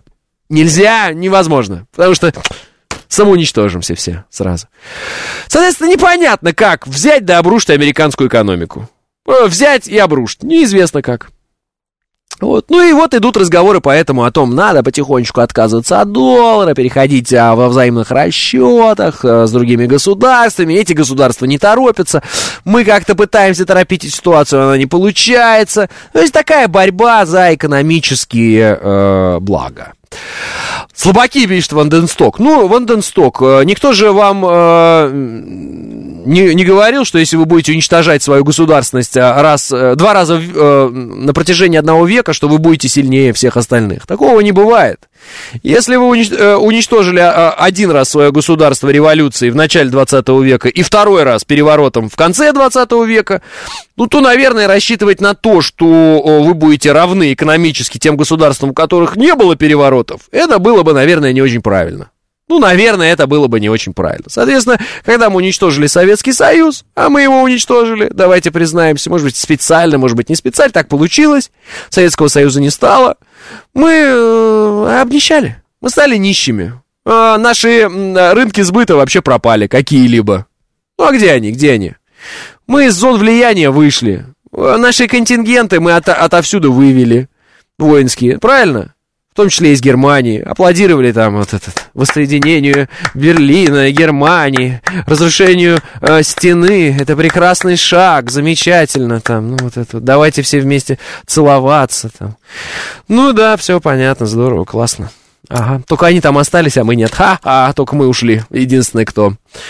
Нельзя, невозможно, потому что самоуничтожимся все сразу. Соответственно, непонятно, как взять да обрушить американскую экономику. Взять и обрушить, неизвестно как. Вот. Ну и вот идут разговоры поэтому о том, надо потихонечку отказываться от доллара, переходить а, во взаимных расчетах а, с другими государствами. Эти государства не торопятся. Мы как-то пытаемся торопить ситуацию, она не получается. То есть такая борьба за экономические э, блага. Слабаки, пишет Ванденсток. Ну, Ванденсток, никто же вам э, не, не говорил, что если вы будете уничтожать свою государственность раз, два раза э, на протяжении одного века, что вы будете сильнее всех остальных. Такого не бывает. Если вы унич, э, уничтожили один раз свое государство революцией в начале двадцатого века и второй раз переворотом в конце двадцатого века, ну, то, наверное, рассчитывать на то, что вы будете равны экономически тем государствам, у которых не было переворотов, это было бы, наверное, не очень правильно. Ну, наверное, это было бы не очень правильно. Соответственно, когда мы уничтожили Советский Союз, а мы его уничтожили, давайте признаемся, может быть, специально, может быть, не специально, так получилось, Советского Союза не стало, мы э, обнищали, мы стали нищими. Э, наши рынки сбыта вообще пропали, какие-либо. Ну, а где они, где они? Мы из зон влияния вышли. Наши контингенты мы от, отовсюду вывели, воинские, правильно? В том числе из Германии. Аплодировали там вот этот, воссоединению Берлина, Германии, разрушению э, стены. Это прекрасный шаг, замечательно там. Ну, вот это, давайте все вместе целоваться там. Ну да, все понятно, здорово, классно. Ага, только они там остались, а мы нет. Ха, а только мы ушли. Единственный кто.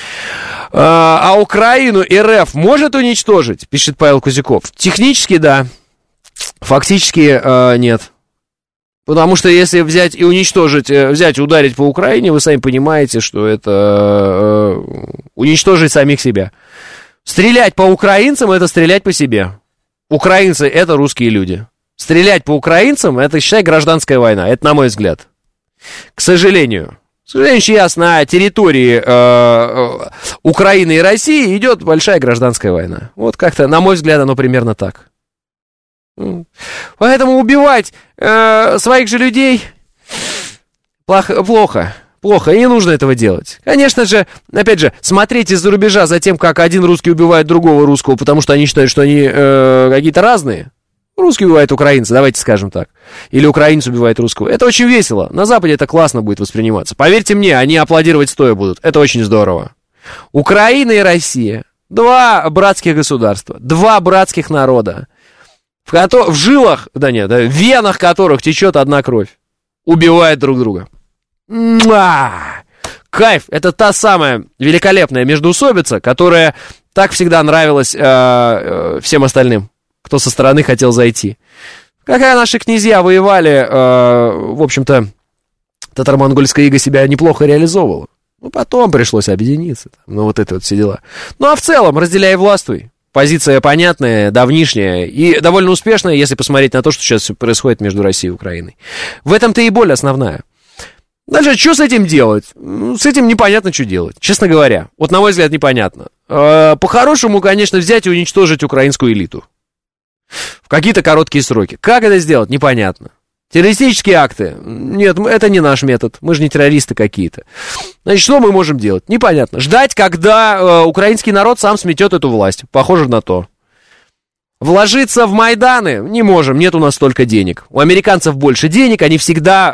А, а Украину РФ может уничтожить, пишет Павел Кузяков. Технически да, фактически э, нет. Потому что если взять и уничтожить, взять и ударить по Украине, вы сами понимаете, что это э, уничтожить самих себя. Стрелять по украинцам — это стрелять по себе. Украинцы — это русские люди. Стрелять по украинцам — это, считай, гражданская война. Это на мой взгляд. К сожалению. К сожалению, сейчас на территории э, Украины и России идет большая гражданская война. Вот как-то, на мой взгляд, оно примерно так. Поэтому убивать э, своих же людей плохо, плохо, плохо, и не нужно этого делать. Конечно же, опять же, смотреть из-за рубежа за тем, как один русский убивает другого русского, потому что они считают, что они э, какие-то разные. Русский убивает украинца, давайте скажем так. Или украинец убивает русского. Это очень весело. На Западе это классно будет восприниматься. Поверьте мне, они аплодировать стоя будут. Это очень здорово. Украина и Россия. Два братских государства. Два братских народа. В, кото- в жилах, да нет, да, в венах которых течет одна кровь. Убивают друг друга. Муа! Кайф! Это та самая великолепная междоусобица, которая так всегда нравилась э, э, всем остальным, кто со стороны хотел зайти. Когда наши князья воевали, э, в общем-то, татаро-монгольская ига себя неплохо реализовывала. Ну, потом пришлось объединиться. Ну, вот это вот все дела. Ну, а в целом, разделяй и властвуй. Позиция понятная, давнишняя и довольно успешная, если посмотреть на то, что сейчас происходит между Россией и Украиной. В этом-то и боль основная. Дальше, что с этим делать? С этим непонятно, что делать, честно говоря. Вот, на мой взгляд, непонятно. По-хорошему, конечно, взять и уничтожить украинскую элиту. В какие-то короткие сроки. Как это сделать? Непонятно. Террористические акты? Нет, это не наш метод. Мы же не террористы какие-то. Значит, что мы можем делать? Непонятно. Ждать, когда э, украинский народ сам сметет эту власть. Похоже на то. Вложиться в Майданы? Не можем, нет у нас столько денег. У американцев больше денег, они всегда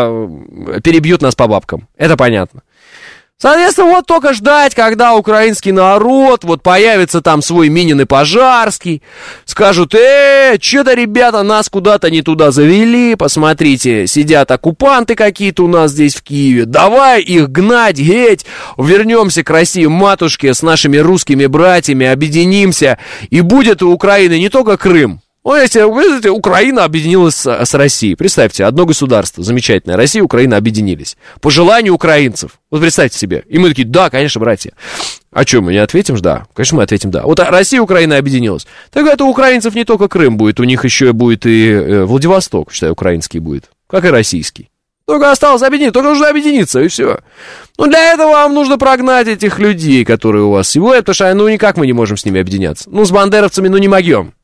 э, перебьют нас по бабкам. Это понятно. Соответственно, вот только ждать, когда украинский народ, вот появится там свой Минин и Пожарский, скажут: э, что-то, ребята, нас куда-то не туда завели, посмотрите, сидят оккупанты какие-то у нас здесь в Киеве, давай их гнать, геть, вернемся к России, матушке, с нашими русскими братьями, объединимся, и будет у Украины не только Крым. Ну, если, видите, Украина объединилась с, с Россией. Представьте, одно государство замечательное. Россия и Украина объединились. По желанию украинцев. Вот представьте себе. И мы такие: да, конечно, братья. А что, мы не ответим? Да, конечно, мы ответим да. Вот Россия и Украина объединилась. Так это у украинцев не только Крым будет, у них еще будет и э, Владивосток, считаю, украинский будет. Как и российский. Только осталось объединиться, только нужно объединиться, и все. Ну, для этого вам нужно прогнать этих людей, которые у вас сегодня, потому что, ну, никак мы не можем с ними объединяться. Ну, с бандеровцами, ну, не могем.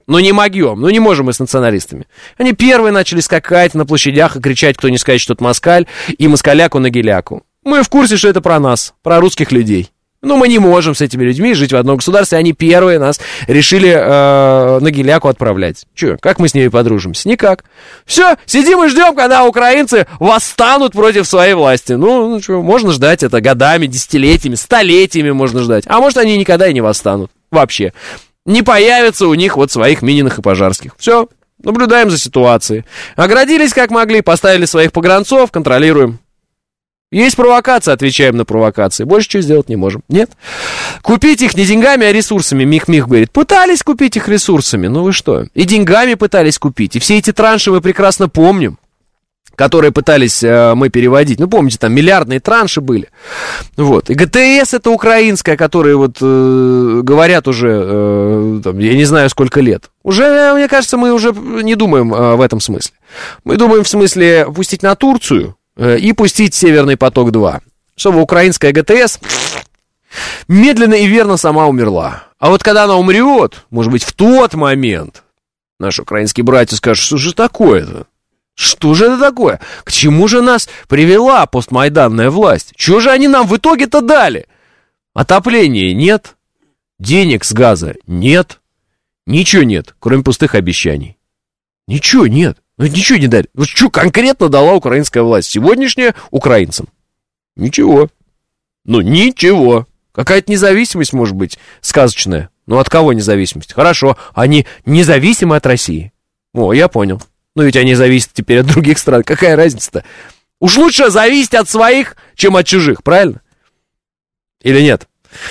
Ну, не могем, ну, не можем мы с националистами. Они первые начали скакать на площадях и кричать, кто не скажет, что это москаль, и москаляку на геляку. Мы в курсе, что это про нас, про русских людей. Но мы не можем с этими людьми жить в одном государстве. Они первые нас решили э, на геляку отправлять. Че, как мы с ними подружимся? Никак. Все, сидим и ждем, когда украинцы восстанут против своей власти. Ну, ну что, можно ждать это годами, десятилетиями, столетиями можно ждать. А может, они никогда и не восстанут. Вообще. Не появится у них вот своих Мининых и Пожарских. Все, наблюдаем за ситуацией. Оградились как могли, поставили своих погранцов, контролируем. Есть провокация, отвечаем на провокации. Больше чего сделать не можем. Нет. Купить их не деньгами, а ресурсами. Мих-Мих говорит, пытались купить их ресурсами. Ну вы что? И деньгами пытались купить. И все эти транши мы прекрасно помним, которые пытались э, мы переводить. Ну, помните, там миллиардные транши были. Вот. И ГТС это украинская, которые вот э, говорят уже, э, там, я не знаю, сколько лет. Уже, мне кажется, мы уже не думаем э, в этом смысле. Мы думаем в смысле пустить на Турцию э, и пустить Северный поток-два. Чтобы украинская ГТС медленно и верно сама умерла. А вот когда она умрет, может быть, в тот момент наши украинские братья скажут, что же такое-то? Что же это такое? К чему же нас привела постмайданная власть? Чего же они нам в итоге-то дали? Отопления нет, денег с газа нет, ничего нет, кроме пустых обещаний. Ничего нет, ну ничего не дали. Вот что конкретно дала украинская власть сегодняшняя украинцам? Ничего. Ну ничего. Какая-то независимость может быть сказочная. Ну от кого независимость? Хорошо, они независимы от России. О, я понял. Ну ведь они зависят теперь от других стран. Какая разница-то? Уж лучше зависеть от своих, чем от чужих, правильно? Или нет?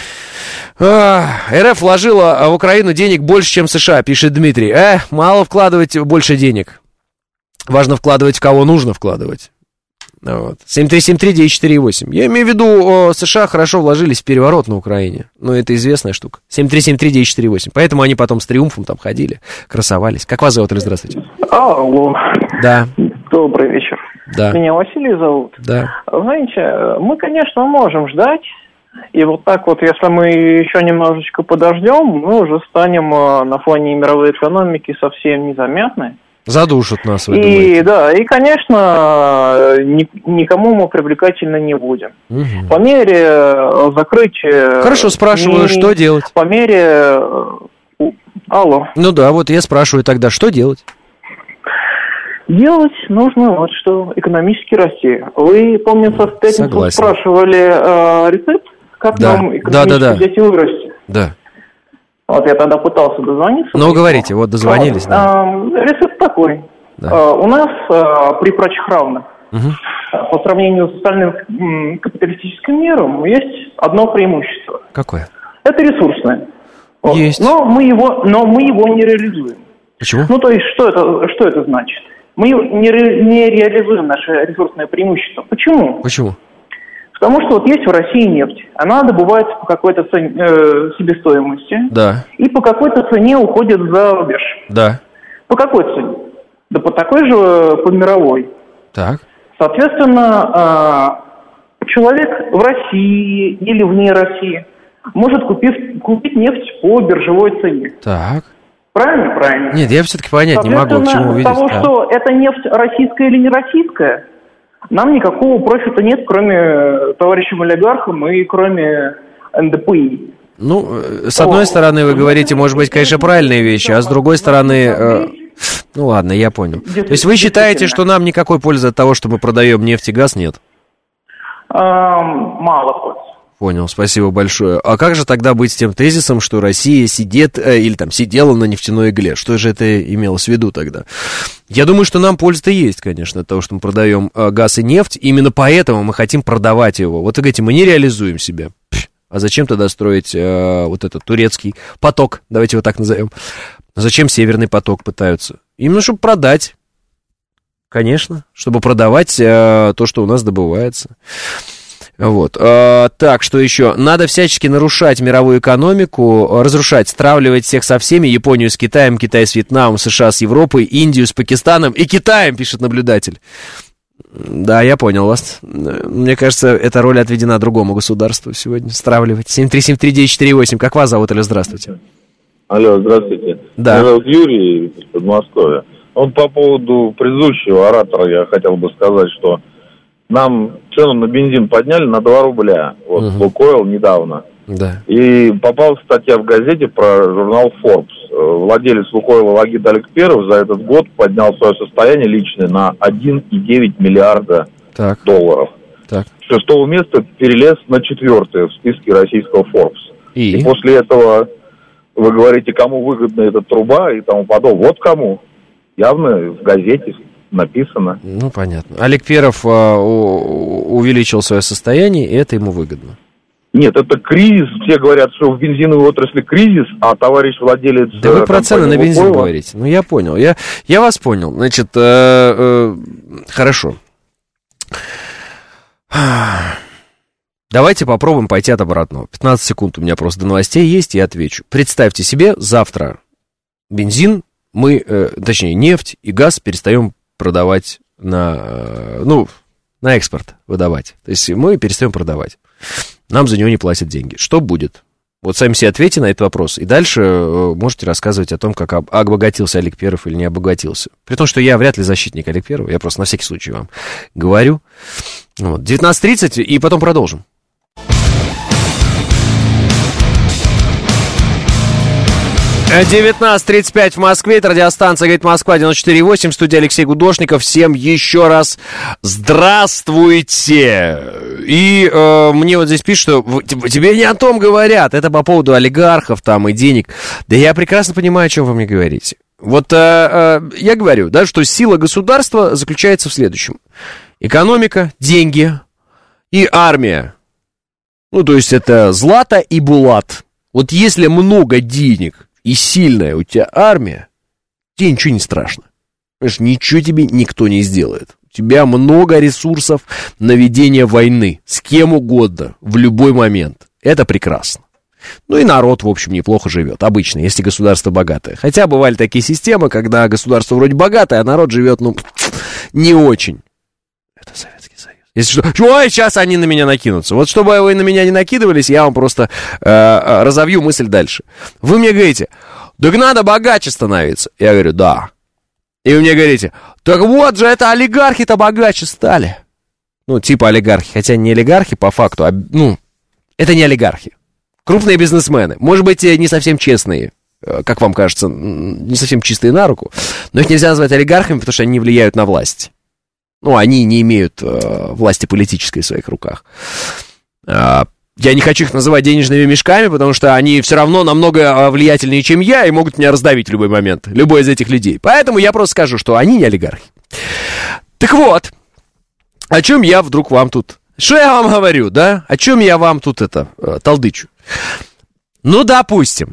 А, РФ вложила в Украину денег больше, чем США, пишет Дмитрий. Э, мало вкладывать больше денег. Важно вкладывать, в кого нужно вкладывать. Вот. семь три семь три девять четыре восемь. Я имею в виду, о, США хорошо вложились в переворот на Украине. Ну, это известная штука. семь три семь три девять четыре восемь. Поэтому они потом с триумфом там ходили, красовались. Как вас зовут? Здравствуйте. Алло. Да. Добрый вечер. Да. Меня Василий зовут. Да. Знаете, мы, конечно, можем ждать. И вот так вот, если мы еще немножечко подождем, мы уже станем на фоне мировой экономики совсем незаметны. Задушат нас, вы и, думаете? Да, и, конечно, ни, никому мы привлекательно не будем. Угу. По мере закрытия... Хорошо, спрашиваю, не, что делать? По мере... Алло. Ну да, вот я спрашиваю тогда, что делать? Делать нужно вот что, экономически расти. Вы, помнится, в пятницу Согласен. спрашивали э, рецепт, как да. нам экономически да, да, да. взять и вырасти. Да. Вот я тогда пытался дозвониться. Ну, говорите, вот дозвонились. Вот. Да. Э, рецепт такой. Да. Э, у нас э, при прочих равных, угу. по сравнению с остальным м, капиталистическим миром, есть одно преимущество. Какое? Это ресурсное. Вот. Есть. Но мы его, но мы его не реализуем. Почему? Ну, то есть, что это, что это значит? Мы не, ре, не реализуем наше ресурсное преимущество. Почему? Почему? Потому что вот есть в России нефть. Она добывается по какой-то цене, э, себестоимости. Да. И по какой-то цене уходит за рубеж. Да. По какой цене? Да по такой же, по мировой. Так. Соответственно, э, человек в России или вне России может купить, купить нефть по биржевой цене. Так. Правильно? Правильно. Нет, я все-таки понять не могу, к чему увидеть. Того, да. что эта нефть российская или не российская, нам никакого профита нет, кроме товарищам олигархам и кроме эн дэ пэ и. Ну, с одной стороны, вы говорите, может быть, конечно, правильные вещи, а с другой стороны... Э, ну ладно, я понял. То есть вы считаете, что нам никакой пользы от того, что мы продаем нефть и газ, нет? Мало пользы. Понял, спасибо большое. А как же тогда быть с тем тезисом, что Россия сидит, э, или там сидела на нефтяной игле? Что же это имелось в виду тогда? Я думаю, что нам польза-то есть, конечно, от того, что мы продаем э, газ и нефть. Именно поэтому мы хотим продавать его. Вот вы говорите, мы не реализуем себя. Пш, а зачем тогда строить э, вот этот турецкий поток? Давайте его так назовем. Зачем Северный поток пытаются? Именно чтобы продать. Конечно, чтобы продавать э, то, что у нас добывается. Вот. А, так, что еще? Надо всячески нарушать мировую экономику, разрушать, стравливать всех со всеми. Японию с Китаем, Китай с Вьетнамом, США с Европой, Индию с Пакистаном и Китаем, пишет наблюдатель. Да, я понял вас. Мне кажется, эта роль отведена другому государству сегодня. Стравливать. семь три семь три девять четыре восемь. Как вас зовут или здравствуйте? Алло, здравствуйте. Да. Меня зовут Юрий из Подмосковья. Вот по поводу предыдущего оратора я хотел бы сказать, что нам цену на бензин подняли на два рубля. Вот угу. Лукойл недавно. Да. И попала статья в газете про журнал Forbes. Владелец Лукойла Вагит Аликперов за этот год поднял свое состояние личное на один и девять миллиарда так. долларов. Так. С шестого места перелез на четвертое в списке российского Forbes. И? и после этого вы говорите, кому выгодна эта труба и тому подобное. Вот кому. Явно в газете написано. Ну, понятно. Аликперов а, у, увеличил свое состояние, и это ему выгодно. Нет, это кризис. Все говорят, что в бензиновой отрасли кризис, а товарищ владелец... Да вы про цены на бензин Лукойла... говорите. Ну, я понял. Я, я вас понял. Значит, э, э, хорошо. Давайте попробуем пойти от обратного. пятнадцать секунд у меня просто до новостей есть, я отвечу. Представьте себе, завтра бензин мы, э, точнее, нефть и газ перестаем продавать на, э, ну, на экспорт выдавать. То есть мы перестаем продавать. Нам за него не платят деньги. Что будет? Вот сами себе ответьте на этот вопрос. И дальше э, можете рассказывать о том, как об, обогатился Аликперов или не обогатился. При том, что я вряд ли защитник Аликперова. Я просто на всякий случай вам говорю. Вот. девятнадцать тридцать, и потом продолжим. девятнадцать тридцать пять в Москве, это радиостанция «Говорит Москва», девяносто четыре и восемь, студия Алексей Гудошников. Всем еще раз здравствуйте. И э, мне вот здесь пишут, что тебе не о том говорят, это по поводу олигархов там и денег. Да я прекрасно понимаю, о чем вы мне говорите. Вот э, э, я говорю, да, что сила государства заключается в следующем. Экономика, деньги и армия. Ну, то есть это Злата и Булат. Вот если много денег и сильная у тебя армия, тебе ничего не страшно. Понимаешь, ничего тебе никто не сделает. У тебя много ресурсов на ведение войны с кем угодно, в любой момент. Это прекрасно. Ну и народ, в общем, неплохо живет. Обычно, если государство богатое. Хотя бывали такие системы, когда государство вроде богатое, а народ живет, ну, не очень. Это Советский Союз. Если что, ой, сейчас они на меня накинутся. Вот чтобы вы на меня не накидывались, я вам просто э, разовью мысль дальше. Вы мне говорите, так надо богаче становиться. Я говорю, да. И вы мне говорите, так вот же это олигархи-то богаче стали. Ну, типа олигархи, хотя не олигархи по факту, а, ну, это не олигархи. Крупные бизнесмены, может быть, не совсем честные, как вам кажется, не совсем чистые на руку, но их нельзя назвать олигархами, потому что они не влияют на власть. Ну, они не имеют э, власти политической в своих руках. Э, я не хочу их называть денежными мешками, потому что они все равно намного влиятельнее, чем я, и могут меня раздавить в любой момент, любой из этих людей. Поэтому я просто скажу, что они не олигархи. Так вот, о чем я вдруг вам тут... Что я вам говорю, да? О чем я вам тут это э, толдычу? Ну, допустим,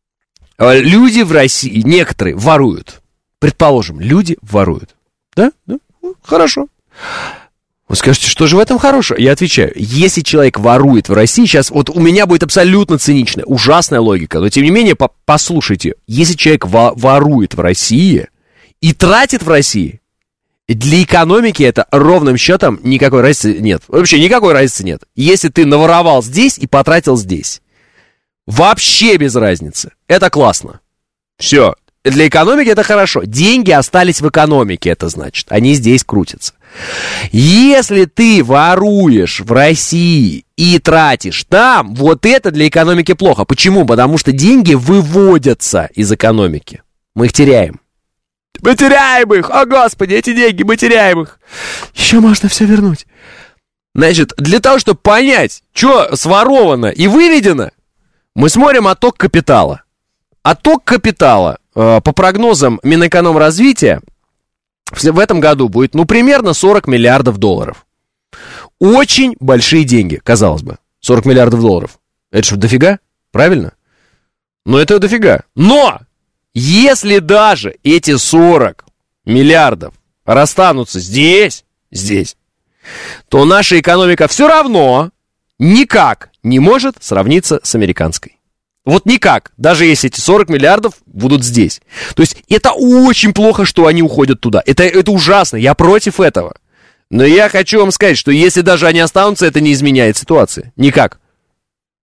люди в России, некоторые воруют. Предположим, люди воруют. Да? Да? Ну, хорошо. Вы скажете, что же в этом хорошего? Я отвечаю, если человек ворует в России, сейчас вот у меня будет абсолютно циничная, ужасная логика, но тем не менее, по- послушайте, если человек во- ворует в России и тратит в России, для экономики это ровным счетом никакой разницы нет. Вообще никакой разницы нет. Если ты наворовал здесь и потратил здесь, вообще без разницы. Это классно. Все. Для экономики это хорошо. Деньги остались в экономике, это значит. Они здесь крутятся. Если ты воруешь в России и тратишь там, вот это для экономики плохо. Почему? Потому что деньги выводятся из экономики. Мы их теряем. Мы теряем их! О, Господи, эти деньги, мы теряем их! Еще можно все вернуть. Значит, для того, чтобы понять, что своровано и выведено, мы смотрим отток капитала. Отток капитала, э, по прогнозам Минэкономразвития, в, в этом году будет, ну, примерно сорок миллиардов долларов. Очень большие деньги, казалось бы. сорок миллиардов долларов. Это же дофига, правильно? Ну, это дофига. Но! Если даже эти сорок миллиардов расстанутся здесь, здесь, то наша экономика все равно никак не может сравниться с американской. Вот никак, даже если эти сорок миллиардов будут здесь. То есть это очень плохо, что они уходят туда. Это, это ужасно, я против этого. Но я хочу вам сказать, что если даже они останутся, это не изменяет ситуации. Никак.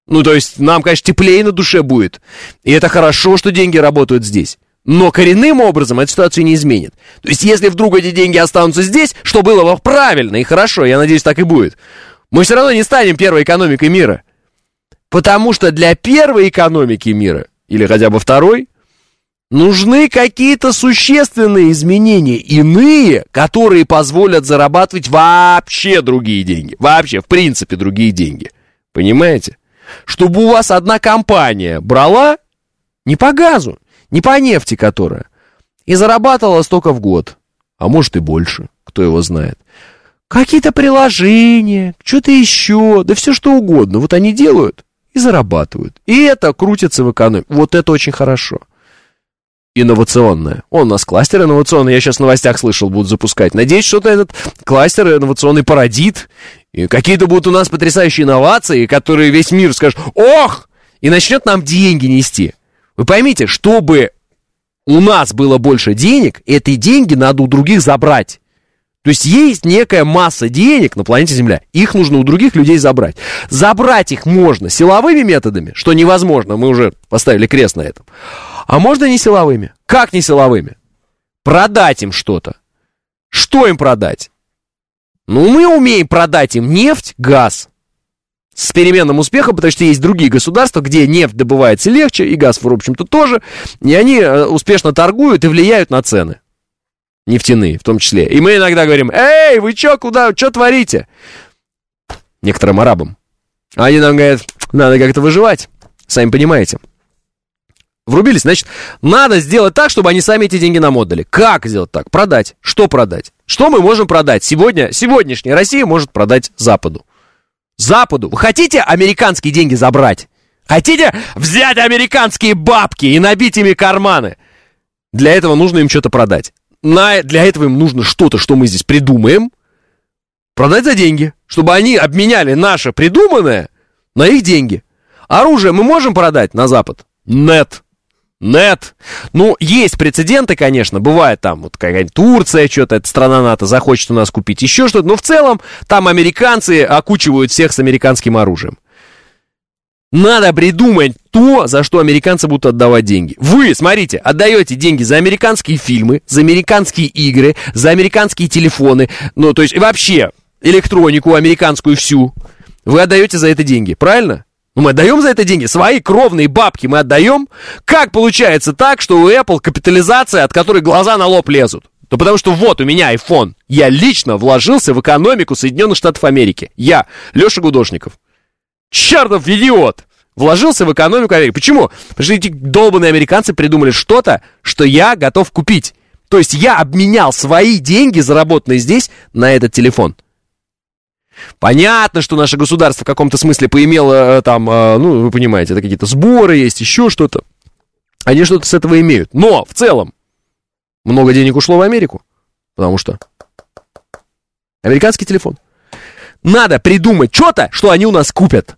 Ну, то есть, нам, конечно, теплее на душе будет. И это хорошо, что деньги работают здесь. Но коренным образом эту ситуацию не изменит. То есть, если вдруг эти деньги останутся здесь, что было бы правильно и хорошо, я надеюсь, так и будет, мы все равно не станем первой экономикой мира. Потому что для первой экономики мира, или хотя бы второй, нужны какие-то существенные изменения, иные, которые позволят зарабатывать вообще другие деньги. Вообще, в принципе, другие деньги. Понимаете? Чтобы у вас одна компания брала не по газу, не по нефти которая, и зарабатывала столько в год, а может и больше, кто его знает. Какие-то приложения, что-то еще, да все что угодно. Вот они делают и зарабатывают. И это крутится в экономике. Вот это очень хорошо. Инновационное. Он у нас кластер инновационный, я сейчас в новостях слышал, будут запускать. Надеюсь, что-то этот кластер инновационный породит. И какие-то будут у нас потрясающие инновации, которые весь мир скажет: ох! И начнет нам деньги нести. Вы поймите, чтобы у нас было больше денег, эти деньги надо у других забрать. То есть есть некая масса денег на планете Земля, их нужно у других людей забрать. Забрать их можно силовыми методами, что невозможно, мы уже поставили крест на этом. А можно не силовыми. Как не силовыми? Продать им что-то. Что им продать? Ну, мы умеем продать им нефть, газ. С переменным успехом, потому что есть другие государства, где нефть добывается легче, и газ, в общем-то, тоже. И они успешно торгуют и влияют на цены. Нефтяные, в том числе. И мы иногда говорим: эй, вы чё, куда, чё творите? Некоторым арабам. А они нам говорят: надо как-то выживать. Сами понимаете. Врубились, значит, надо сделать так, чтобы они сами эти деньги нам отдали. Как сделать так? Продать. Что продать? Что мы можем продать? Сегодня, сегодняшняя Россия может продать Западу. Западу. Вы хотите американские деньги забрать? Хотите взять американские бабки и набить ими карманы? Для этого нужно им что-то продать. На, для этого им нужно что-то, что мы здесь придумаем, продать за деньги, чтобы они обменяли наше придуманное на их деньги. Оружие мы можем продать на Запад? Нет. Нет. Ну, есть прецеденты, конечно, бывает там вот какая-нибудь Турция, что-то, эта страна НАТО захочет у нас купить еще что-то, но в целом там американцы окучивают всех с американским оружием. Надо придумать то, за что американцы будут отдавать деньги. Вы, смотрите, отдаете деньги за американские фильмы, за американские игры, за американские телефоны, ну, то есть вообще электронику американскую всю. Вы отдаете за это деньги, правильно? Ну, мы отдаем за это деньги, свои кровные бабки мы отдаем. Как получается так, что у Apple капитализация, от которой глаза на лоб лезут? Да потому что вот у меня iPhone. Я лично вложился в экономику Соединенных Штатов Америки. Я, Леша Гудошников. Чертов идиот! Вложился в экономику Америки. Почему? Потому что эти долбаные американцы придумали что-то, что я готов купить. То есть я обменял свои деньги, заработанные здесь, на этот телефон. Понятно, что наше государство в каком-то смысле поимело там, ну, вы понимаете, это какие-то сборы есть, еще что-то. Они что-то с этого имеют. Но в целом много денег ушло в Америку. Потому что американский телефон. Надо придумать что-то, что они у нас купят.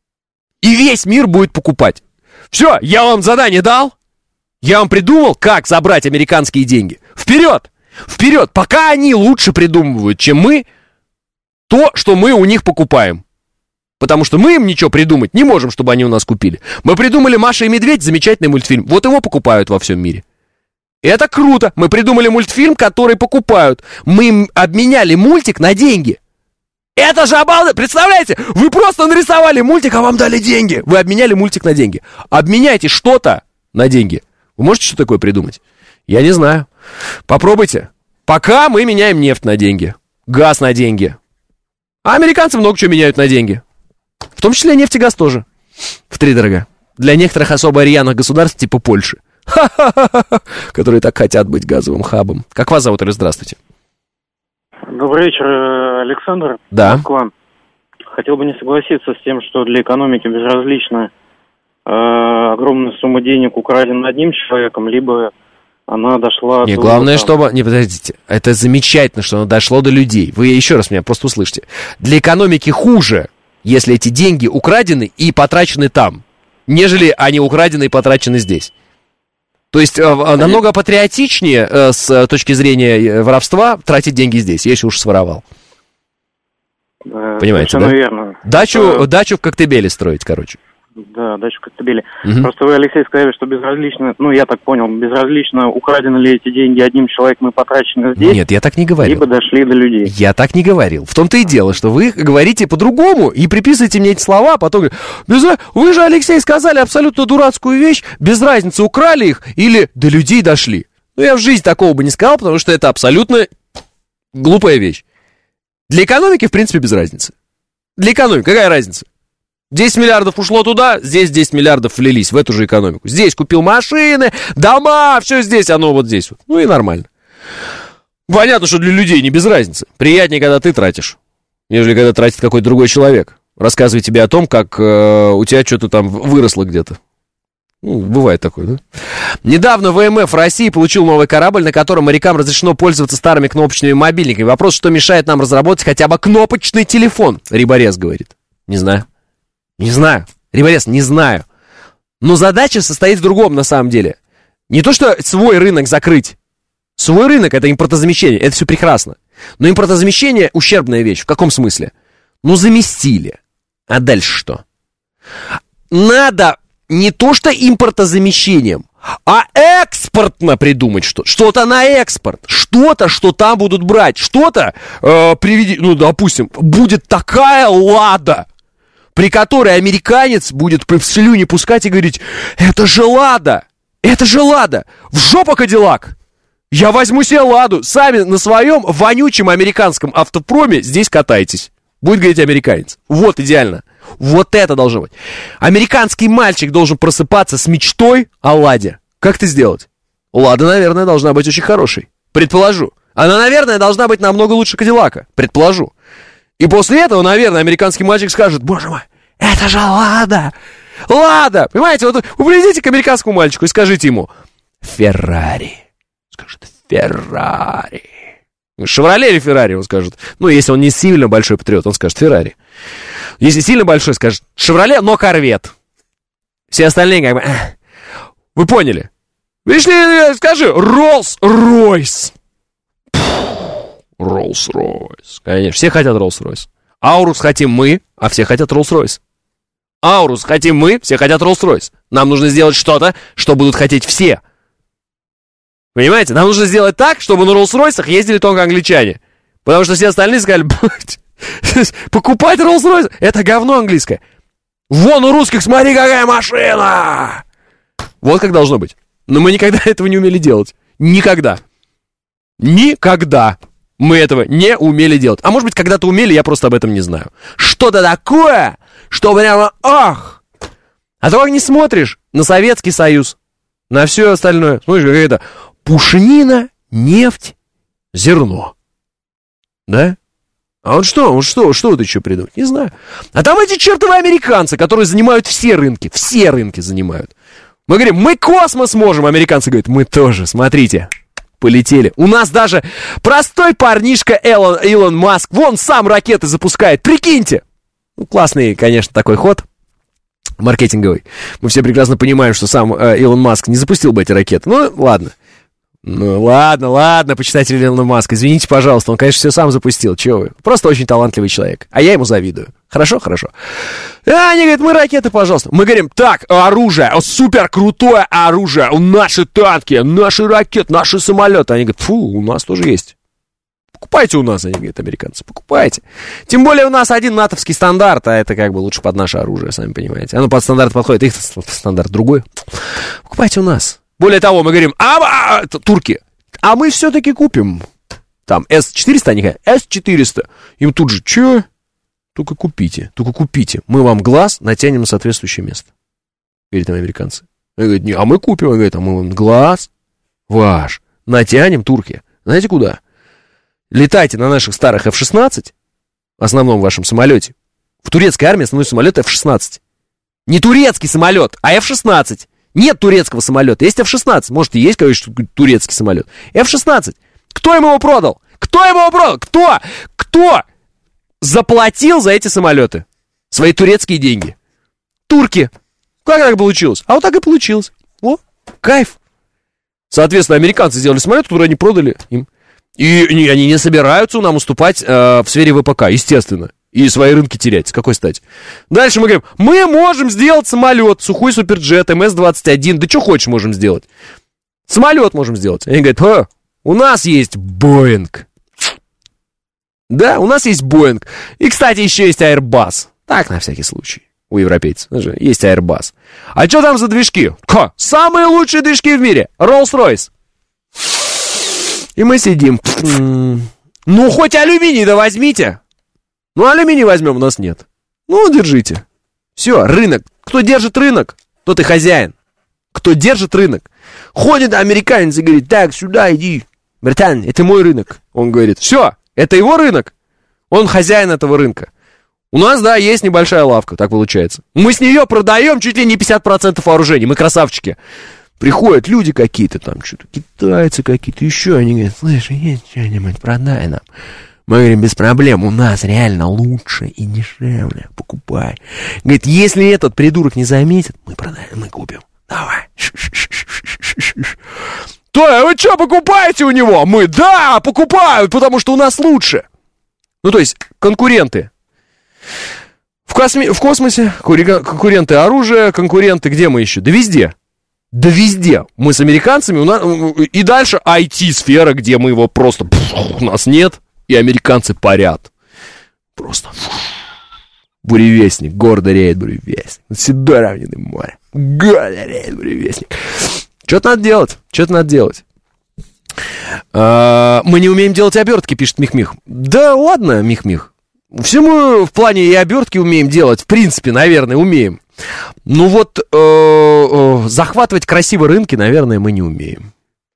И весь мир будет покупать. Все, я вам задание дал. Я вам придумал, как забрать американские деньги. Вперед! Вперед! Пока они лучше придумывают, чем мы, то, что мы у них покупаем. Потому что мы им ничего придумать не можем, чтобы они у нас купили. Мы придумали «Маша и медведь», замечательный мультфильм. Вот его покупают во всем мире. И это круто. Мы придумали мультфильм, который покупают. Мы им обменяли мультик на деньги. Это же обалденно! Представляете? Вы просто нарисовали мультик, а вам дали деньги. Вы обменяли мультик на деньги. Обменяйте что-то на деньги. Вы можете что такое придумать? Я не знаю. Попробуйте. Пока мы меняем нефть на деньги. Газ на деньги. А американцы много чего меняют на деньги. В том числе нефть и газ тоже. Втридорога. Для некоторых особо рьяных государств типа Польши. Ха-ха-ха-ха. Которые так хотят быть газовым хабом. Как вас зовут, Ирис? Здравствуйте. Добрый вечер, Александр. Да. Москва. Хотел бы не согласиться с тем, что для экономики безразлично э, огромная сумма денег украдена одним человеком, либо она дошла... Не, до, главное, там... чтобы... Не, подождите. Это замечательно, что оно дошло до людей. Вы еще раз меня просто услышьте. Для экономики хуже, если эти деньги украдены и потрачены там, нежели они украдены и потрачены здесь. То есть намного патриотичнее с точки зрения воровства тратить деньги здесь, если уж своровал. Да, понимаете, да? Верно. Дачу, а... дачу в Коктебеле строить, короче. Да, дачу в Коктебеле. Угу. Просто вы, Алексей, сказали, что безразлично, ну, я так понял, безразлично, украдены ли эти деньги одним человеком и потрачены здесь. Нет, я так не говорил. Либо дошли до людей. Я так не говорил. В том-то и дело, что вы говорите по-другому и приписываете мне эти слова, а потом говорите, без... вы же, Алексей, сказали абсолютно дурацкую вещь, без разницы, украли их или до людей дошли. Ну, я в жизни такого бы не сказал, потому что это абсолютно глупая вещь. Для экономики, в принципе, без разницы. Для экономики какая разница? десять миллиардов ушло туда, здесь десять миллиардов влились в эту же экономику. Здесь купил машины, дома, все здесь, оно вот здесь вот. Ну и нормально. Понятно, что для людей не без разницы. Приятнее, когда ты тратишь, нежели когда тратит какой-то другой человек. Рассказывает тебе о том, как э, у тебя что-то там выросло где-то. Ну, бывает такое, да? Недавно ВМФ России получил новый корабль, на котором морякам разрешено пользоваться старыми кнопочными мобильниками. Вопрос, что мешает нам разработать хотя бы кнопочный телефон? Риборез говорит. Не знаю. Не знаю. Риборез, не знаю. Но задача состоит в другом, на самом деле. Не то, что свой рынок закрыть. Свой рынок — это импортозамещение. Это все прекрасно. Но импортозамещение — ущербная вещь. В каком смысле? Ну, заместили. А дальше что? Надо не то, что импортозамещением, а экспортно придумать что-то. Что-то на экспорт. Что-то, что там будут брать. Что-то, э, приведи, ну, допустим, будет такая лада, при которой американец будет в слюни пускать и говорить, это же лада, это же лада, в жопу Кадиллак. Я возьму себе ладу, сами на своем вонючем американском автопроме здесь катайтесь. Будет говорить американец. Вот идеально. Вот это должно быть. Американский мальчик должен просыпаться с мечтой о ладе. Как это сделать? Лада, наверное, должна быть очень хорошей. Предположу. Она, наверное, должна быть намного лучше Кадиллака. Предположу. И после этого, наверное, американский мальчик скажет, боже мой, это же Лада! Лада! Понимаете, вот вы придите к американскому мальчику и скажите ему, Феррари. Скажет, Феррари. Шевроле или Феррари, он скажет. Ну, если он не сильно большой патриот, он скажет Феррари. Если сильно большой, скажет Шевроле, но Корвет. Все остальные как бы... Вы поняли? Пришли, скажи, Роллс-Ройс. Роллс-Ройс. Конечно, все хотят Роллс-Ройс. Аурус хотим мы, а все хотят Роллс-Ройс. Аурус хотим мы, все хотят Роллс-Ройс. Нам нужно сделать что-то, что будут хотеть все. Понимаете? Нам нужно сделать так, чтобы на Роллс-Ройсах ездили только англичане. Потому что все остальные сказали, покупать Роллс-Ройс, это говно английское. Вон у русских, смотри, какая машина! Вот как должно быть. Но мы никогда этого не умели делать. Никогда. Никогда. Мы этого не умели делать. А может быть, когда-то умели, я просто об этом не знаю. Что-то такое, что прямо, ах! А то как не смотришь на Советский Союз, на все остальное. Смотришь, какая-то пушнина, нефть, зерно. Да? А вот что, вот что, что вот еще придумать? Не знаю. А там эти чертовы американцы, которые занимают все рынки, все рынки занимают. Мы говорим, мы космос можем, американцы говорят, мы тоже, смотрите. Полетели. У нас даже простой парнишка Элон, Илон Маск, вон сам ракеты запускает. Прикиньте. Ну, классный, конечно, такой ход маркетинговый. Мы все прекрасно понимаем, что сам э, Илон Маск не запустил бы эти ракеты. Ну, ладно. Ну, ладно, ладно, почитатель Илона Маска. Извините, пожалуйста, он, конечно, все сам запустил. Чего вы? Просто очень талантливый человек. А я ему завидую. Хорошо? Хорошо. А они говорят, мы ракеты, пожалуйста. Мы говорим, так, оружие, супер крутое оружие. Наши танки, наши ракеты, наши самолеты. Они говорят, фу, у нас тоже есть. Покупайте у нас, они говорят, американцы, покупайте. Тем более у нас один натовский стандарт, а это как бы лучше под наше оружие, сами понимаете. Оно под стандарт подходит, их стандарт другой. Покупайте у нас. Более того, мы говорим, а, а турки, а мы все-таки купим. Там эс четыреста, они говорят, эс четыреста. Им тут же, че? Только купите, только купите. Мы вам глаз натянем на соответствующее место. Говорят там американцы. Они говорят, не, а мы купим. Они говорят, а мы вам глаз ваш натянем, турки. Знаете куда? Летайте на наших старых эф шестнадцать, основном вашем самолете. В турецкой армии основной самолет эф шестнадцать. Не турецкий самолет, а эф шестнадцать. Нет турецкого самолета, есть эф шестнадцать. Может, и есть, конечно, турецкий самолет. эф шестнадцать. Кто ему его продал? Кто ему его продал? Кто? Кто заплатил за эти самолеты? Свои турецкие деньги. Турки. Как так получилось? А вот так и получилось. О, кайф. Соответственно, американцы сделали самолет, который они продали им. И они не собираются нам уступать э, в сфере ВПК, естественно. И свои рынки терять. С какой стати? Дальше мы говорим, мы можем сделать самолет, сухой суперджет, эм эс двадцать один. Да что хочешь можем сделать. Самолет можем сделать. Они говорят, а, у нас есть Боинг. Да, у нас есть Боинг. И, кстати, еще есть Airbus. Так, на всякий случай. У европейцев есть Airbus. А что там за движки? Ха, самые лучшие движки в мире. Rolls-Royce. И мы сидим. Ну, хоть алюминий-то возьмите. Ну, алюминий возьмем, у нас нет. Ну, держите. Все, рынок. Кто держит рынок, тот и хозяин. Кто держит рынок. Ходит американец и говорит, так, сюда иди. Братан, это мой рынок. Он говорит, все, это его рынок. Он хозяин этого рынка. У нас, да, есть небольшая лавка, так получается. Мы с нее продаем чуть ли не пятьдесят процентов вооружений. Мы красавчики. Приходят люди какие-то там, что-то китайцы какие-то, еще. Они говорят, слышь, есть что-нибудь, продай нам. Мы говорим, без проблем, у нас реально лучше и дешевле. Покупай. Говорит, если этот придурок не заметит, мы продаем, мы купим. Давай. То, а вы что, покупаете у него? Мы, да, покупают, потому что у нас лучше. Ну, то есть, конкуренты. В, косми... в космосе конкуренты оружия, конкуренты где мы еще? Да везде. Да везде. Мы с американцами, у нас... и дальше ай ти-сфера, где мы его просто... у нас нет. И американцы парят. Просто. Буревестник. Гордо реет буревестник. Седой равнины море. Гордо реет буревестник. Что-то надо делать. Что-то надо делать. А, мы не умеем делать обертки, пишет Мих-Мих. Да ладно, Мих-Мих. Все мы в плане и обертки умеем делать. В принципе, наверное, умеем. Ну вот, э, э, захватывать красиво рынки, наверное, мы не умеем.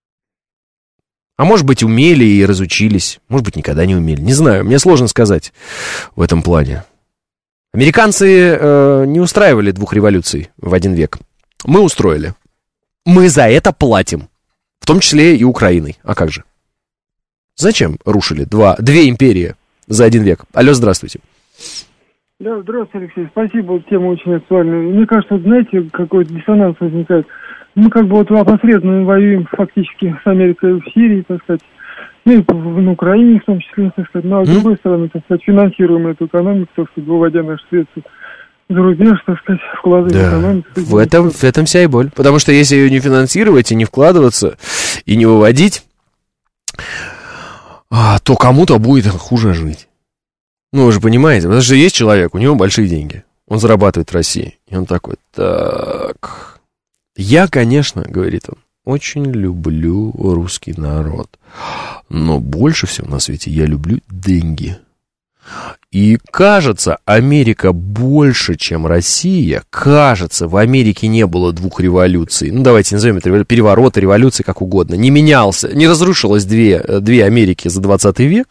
А может быть, умели и разучились. Может быть, никогда не умели. Не знаю, мне сложно сказать в этом плане. Американцы э, не устраивали двух революций в один век. Мы устроили. Мы за это платим. В том числе и Украиной. А как же? Зачем рушили два, две империи за один век? Алло, здравствуйте. Да, здравствуйте, Алексей. Спасибо, тема очень актуальная. Мне кажется, знаете, какой-то диссонанс возникает. Мы как бы вот опосредованно воюем фактически с Америкой в Сирии, так сказать, ну и на Украине в том числе, так сказать, но а с другой стороны, так сказать, финансируем эту экономику, так сказать, выводя наши средства за рубеж, так сказать, вкладывая да. в экономику. В этом, в этом вся и боль. Потому что если ее не финансировать и не вкладываться, и не выводить, то кому-то будет хуже жить. Ну, вы же понимаете, потому что есть человек, у него большие деньги, он зарабатывает в России, и он такой, так... Я, конечно, говорит он, очень люблю русский народ, но больше всего на свете я люблю деньги. И кажется, Америка больше, чем Россия. Кажется, в Америке не было двух революций. Ну, давайте назовем это перевороты, революции, как угодно. Не менялся, не разрушилось две, две Америки за двадцатый век.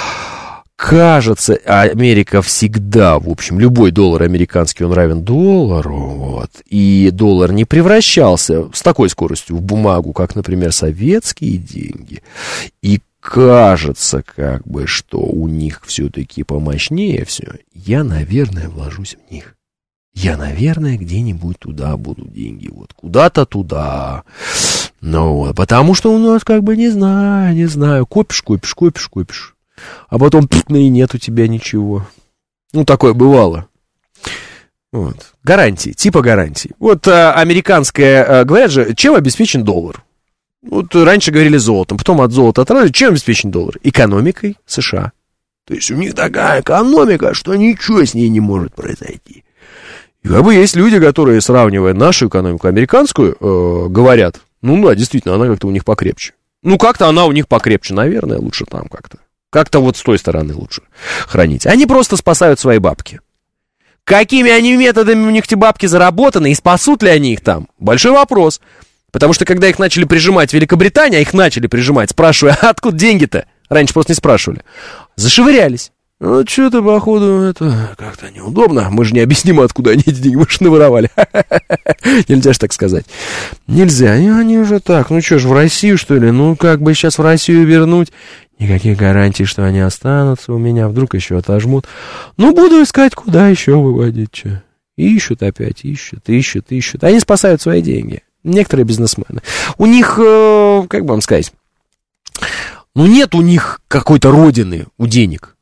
Кажется, Америка всегда, в общем, любой доллар американский, он равен доллару, вот, и доллар не превращался с такой скоростью в бумагу, как, например, советские деньги, и кажется, как бы, что у них все-таки помощнее все, я, наверное, вложусь в них. Я, наверное, где-нибудь туда буду деньги, вот, куда-то туда, ну, вот, потому что у нас, как бы, не знаю, не знаю, копишь, копишь, копишь, копишь. А потом и нет у тебя ничего. Ну, такое бывало. Вот. Гарантии, типа гарантий. Вот а, американская, а, говорят же, чем обеспечен доллар? Вот раньше говорили золотом, потом от золота отражали. Чем обеспечен доллар? Экономикой США. То есть у них такая экономика, что ничего с ней не может произойти. И как бы есть люди, которые, сравнивая нашу экономику, американскую, э, говорят, ну да, действительно, она как-то у них покрепче. Ну, как-то она у них покрепче, наверное, лучше там как-то. Как-то вот с той стороны лучше хранить. Они просто спасают свои бабки. Какими они методами у них эти бабки заработаны, и спасут ли они их там? Большой вопрос. Потому что когда их начали прижимать в Великобритании, а их начали прижимать, спрашивая, а откуда деньги-то? Раньше просто не спрашивали. Зашвырялись. Ну, что-то, походу, это как-то неудобно. Мы же не объясним, откуда они эти деньги, мы же наворовали. Нельзя же так сказать. Нельзя. И они уже так, ну что ж, в Россию, что ли? Ну, как бы сейчас в Россию вернуть? Никаких гарантий, что они останутся у меня. Вдруг еще отожмут. Ну, буду искать, куда еще выводить. Что? Ищут опять, ищут, ищут, ищут. Они спасают свои деньги. Некоторые бизнесмены. У них, э, как бы вам сказать, ну, нет у них какой-то родины у денег.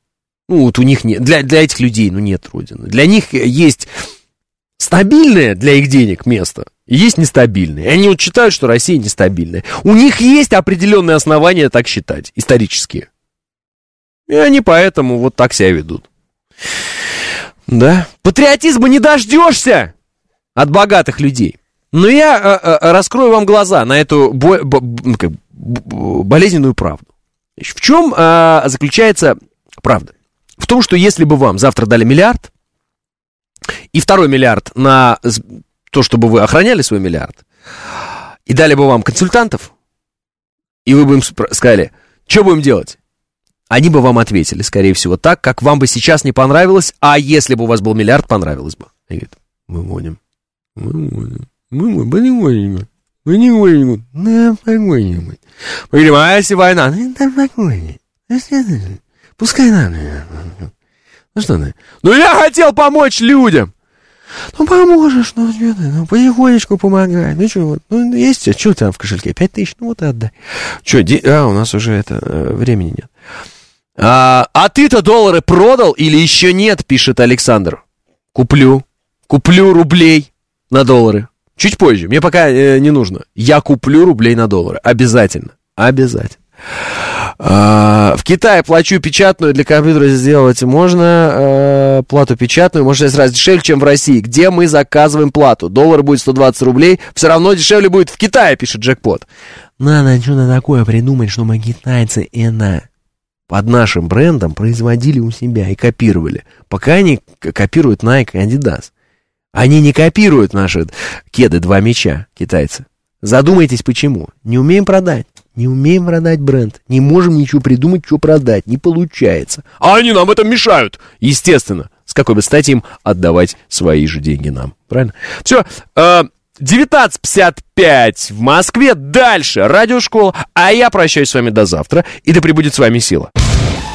Ну, вот у них нет, для, для этих людей, ну, нет родины. Для них есть стабильное для их денег место, и есть нестабильное. И они вот считают, что Россия нестабильная. У них есть определенные основания так считать, исторические. И они поэтому вот так себя ведут. Да. Патриотизма не дождешься от богатых людей. Но я э, э, раскрою вам глаза на эту бо- бо- бо- болезненную правду. В чем э, заключается правда? В том, что если бы вам завтра дали миллиард, и второй миллиард на то, чтобы вы охраняли свой миллиард, и дали бы вам консультантов, и вы бы им сказали, что будем делать? Они бы вам ответили, скорее всего, так, как вам бы сейчас не понравилось, а если бы у вас был миллиард, понравилось бы. Они говорят, мы вводим, мы вводим, мы вводим, мы не вводим, мы не вводим, мы погодим. Мы говорим, а если война? Ну, да погодим, пускай нам. Ну что ты? Ну я хотел помочь людям. Ну поможешь, ну, ну потихонечку помогай. Ну что, вот, ну есть, что там в кошельке? Пять тысяч, ну вот и отдай. Что, ди... а, у нас уже это, времени нет. А, а ты-то доллары продал или еще нет, пишет Александр. Куплю. Куплю рублей на доллары. Чуть позже, мне пока э, не нужно. Я куплю рублей на доллары. Обязательно. Обязательно. А, в Китае плачу печатную, для компьютера сделать можно а, плату печатную, может шесть раз дешевле, чем в России. Где мы заказываем плату? Доллар будет сто двадцать рублей, все равно дешевле будет в Китае, пишет Джекпот. Надо что-то такое придумать, чтобы китайцы это под нашим брендом производили у себя и копировали. Пока они копируют Nike и Adidas. Они не копируют наши кеды два мяча, китайцы. Задумайтесь, почему. Не умеем продать. Не умеем продать бренд. Не можем ничего придумать, что продать. Не получается. А они нам в этом мешают. Естественно. С какой бы стати им отдавать свои же деньги нам. Правильно? Все. девятнадцать пятьдесят пять в Москве. Дальше. Радиошкола. А я прощаюсь с вами до завтра. И да пребудет с вами сила.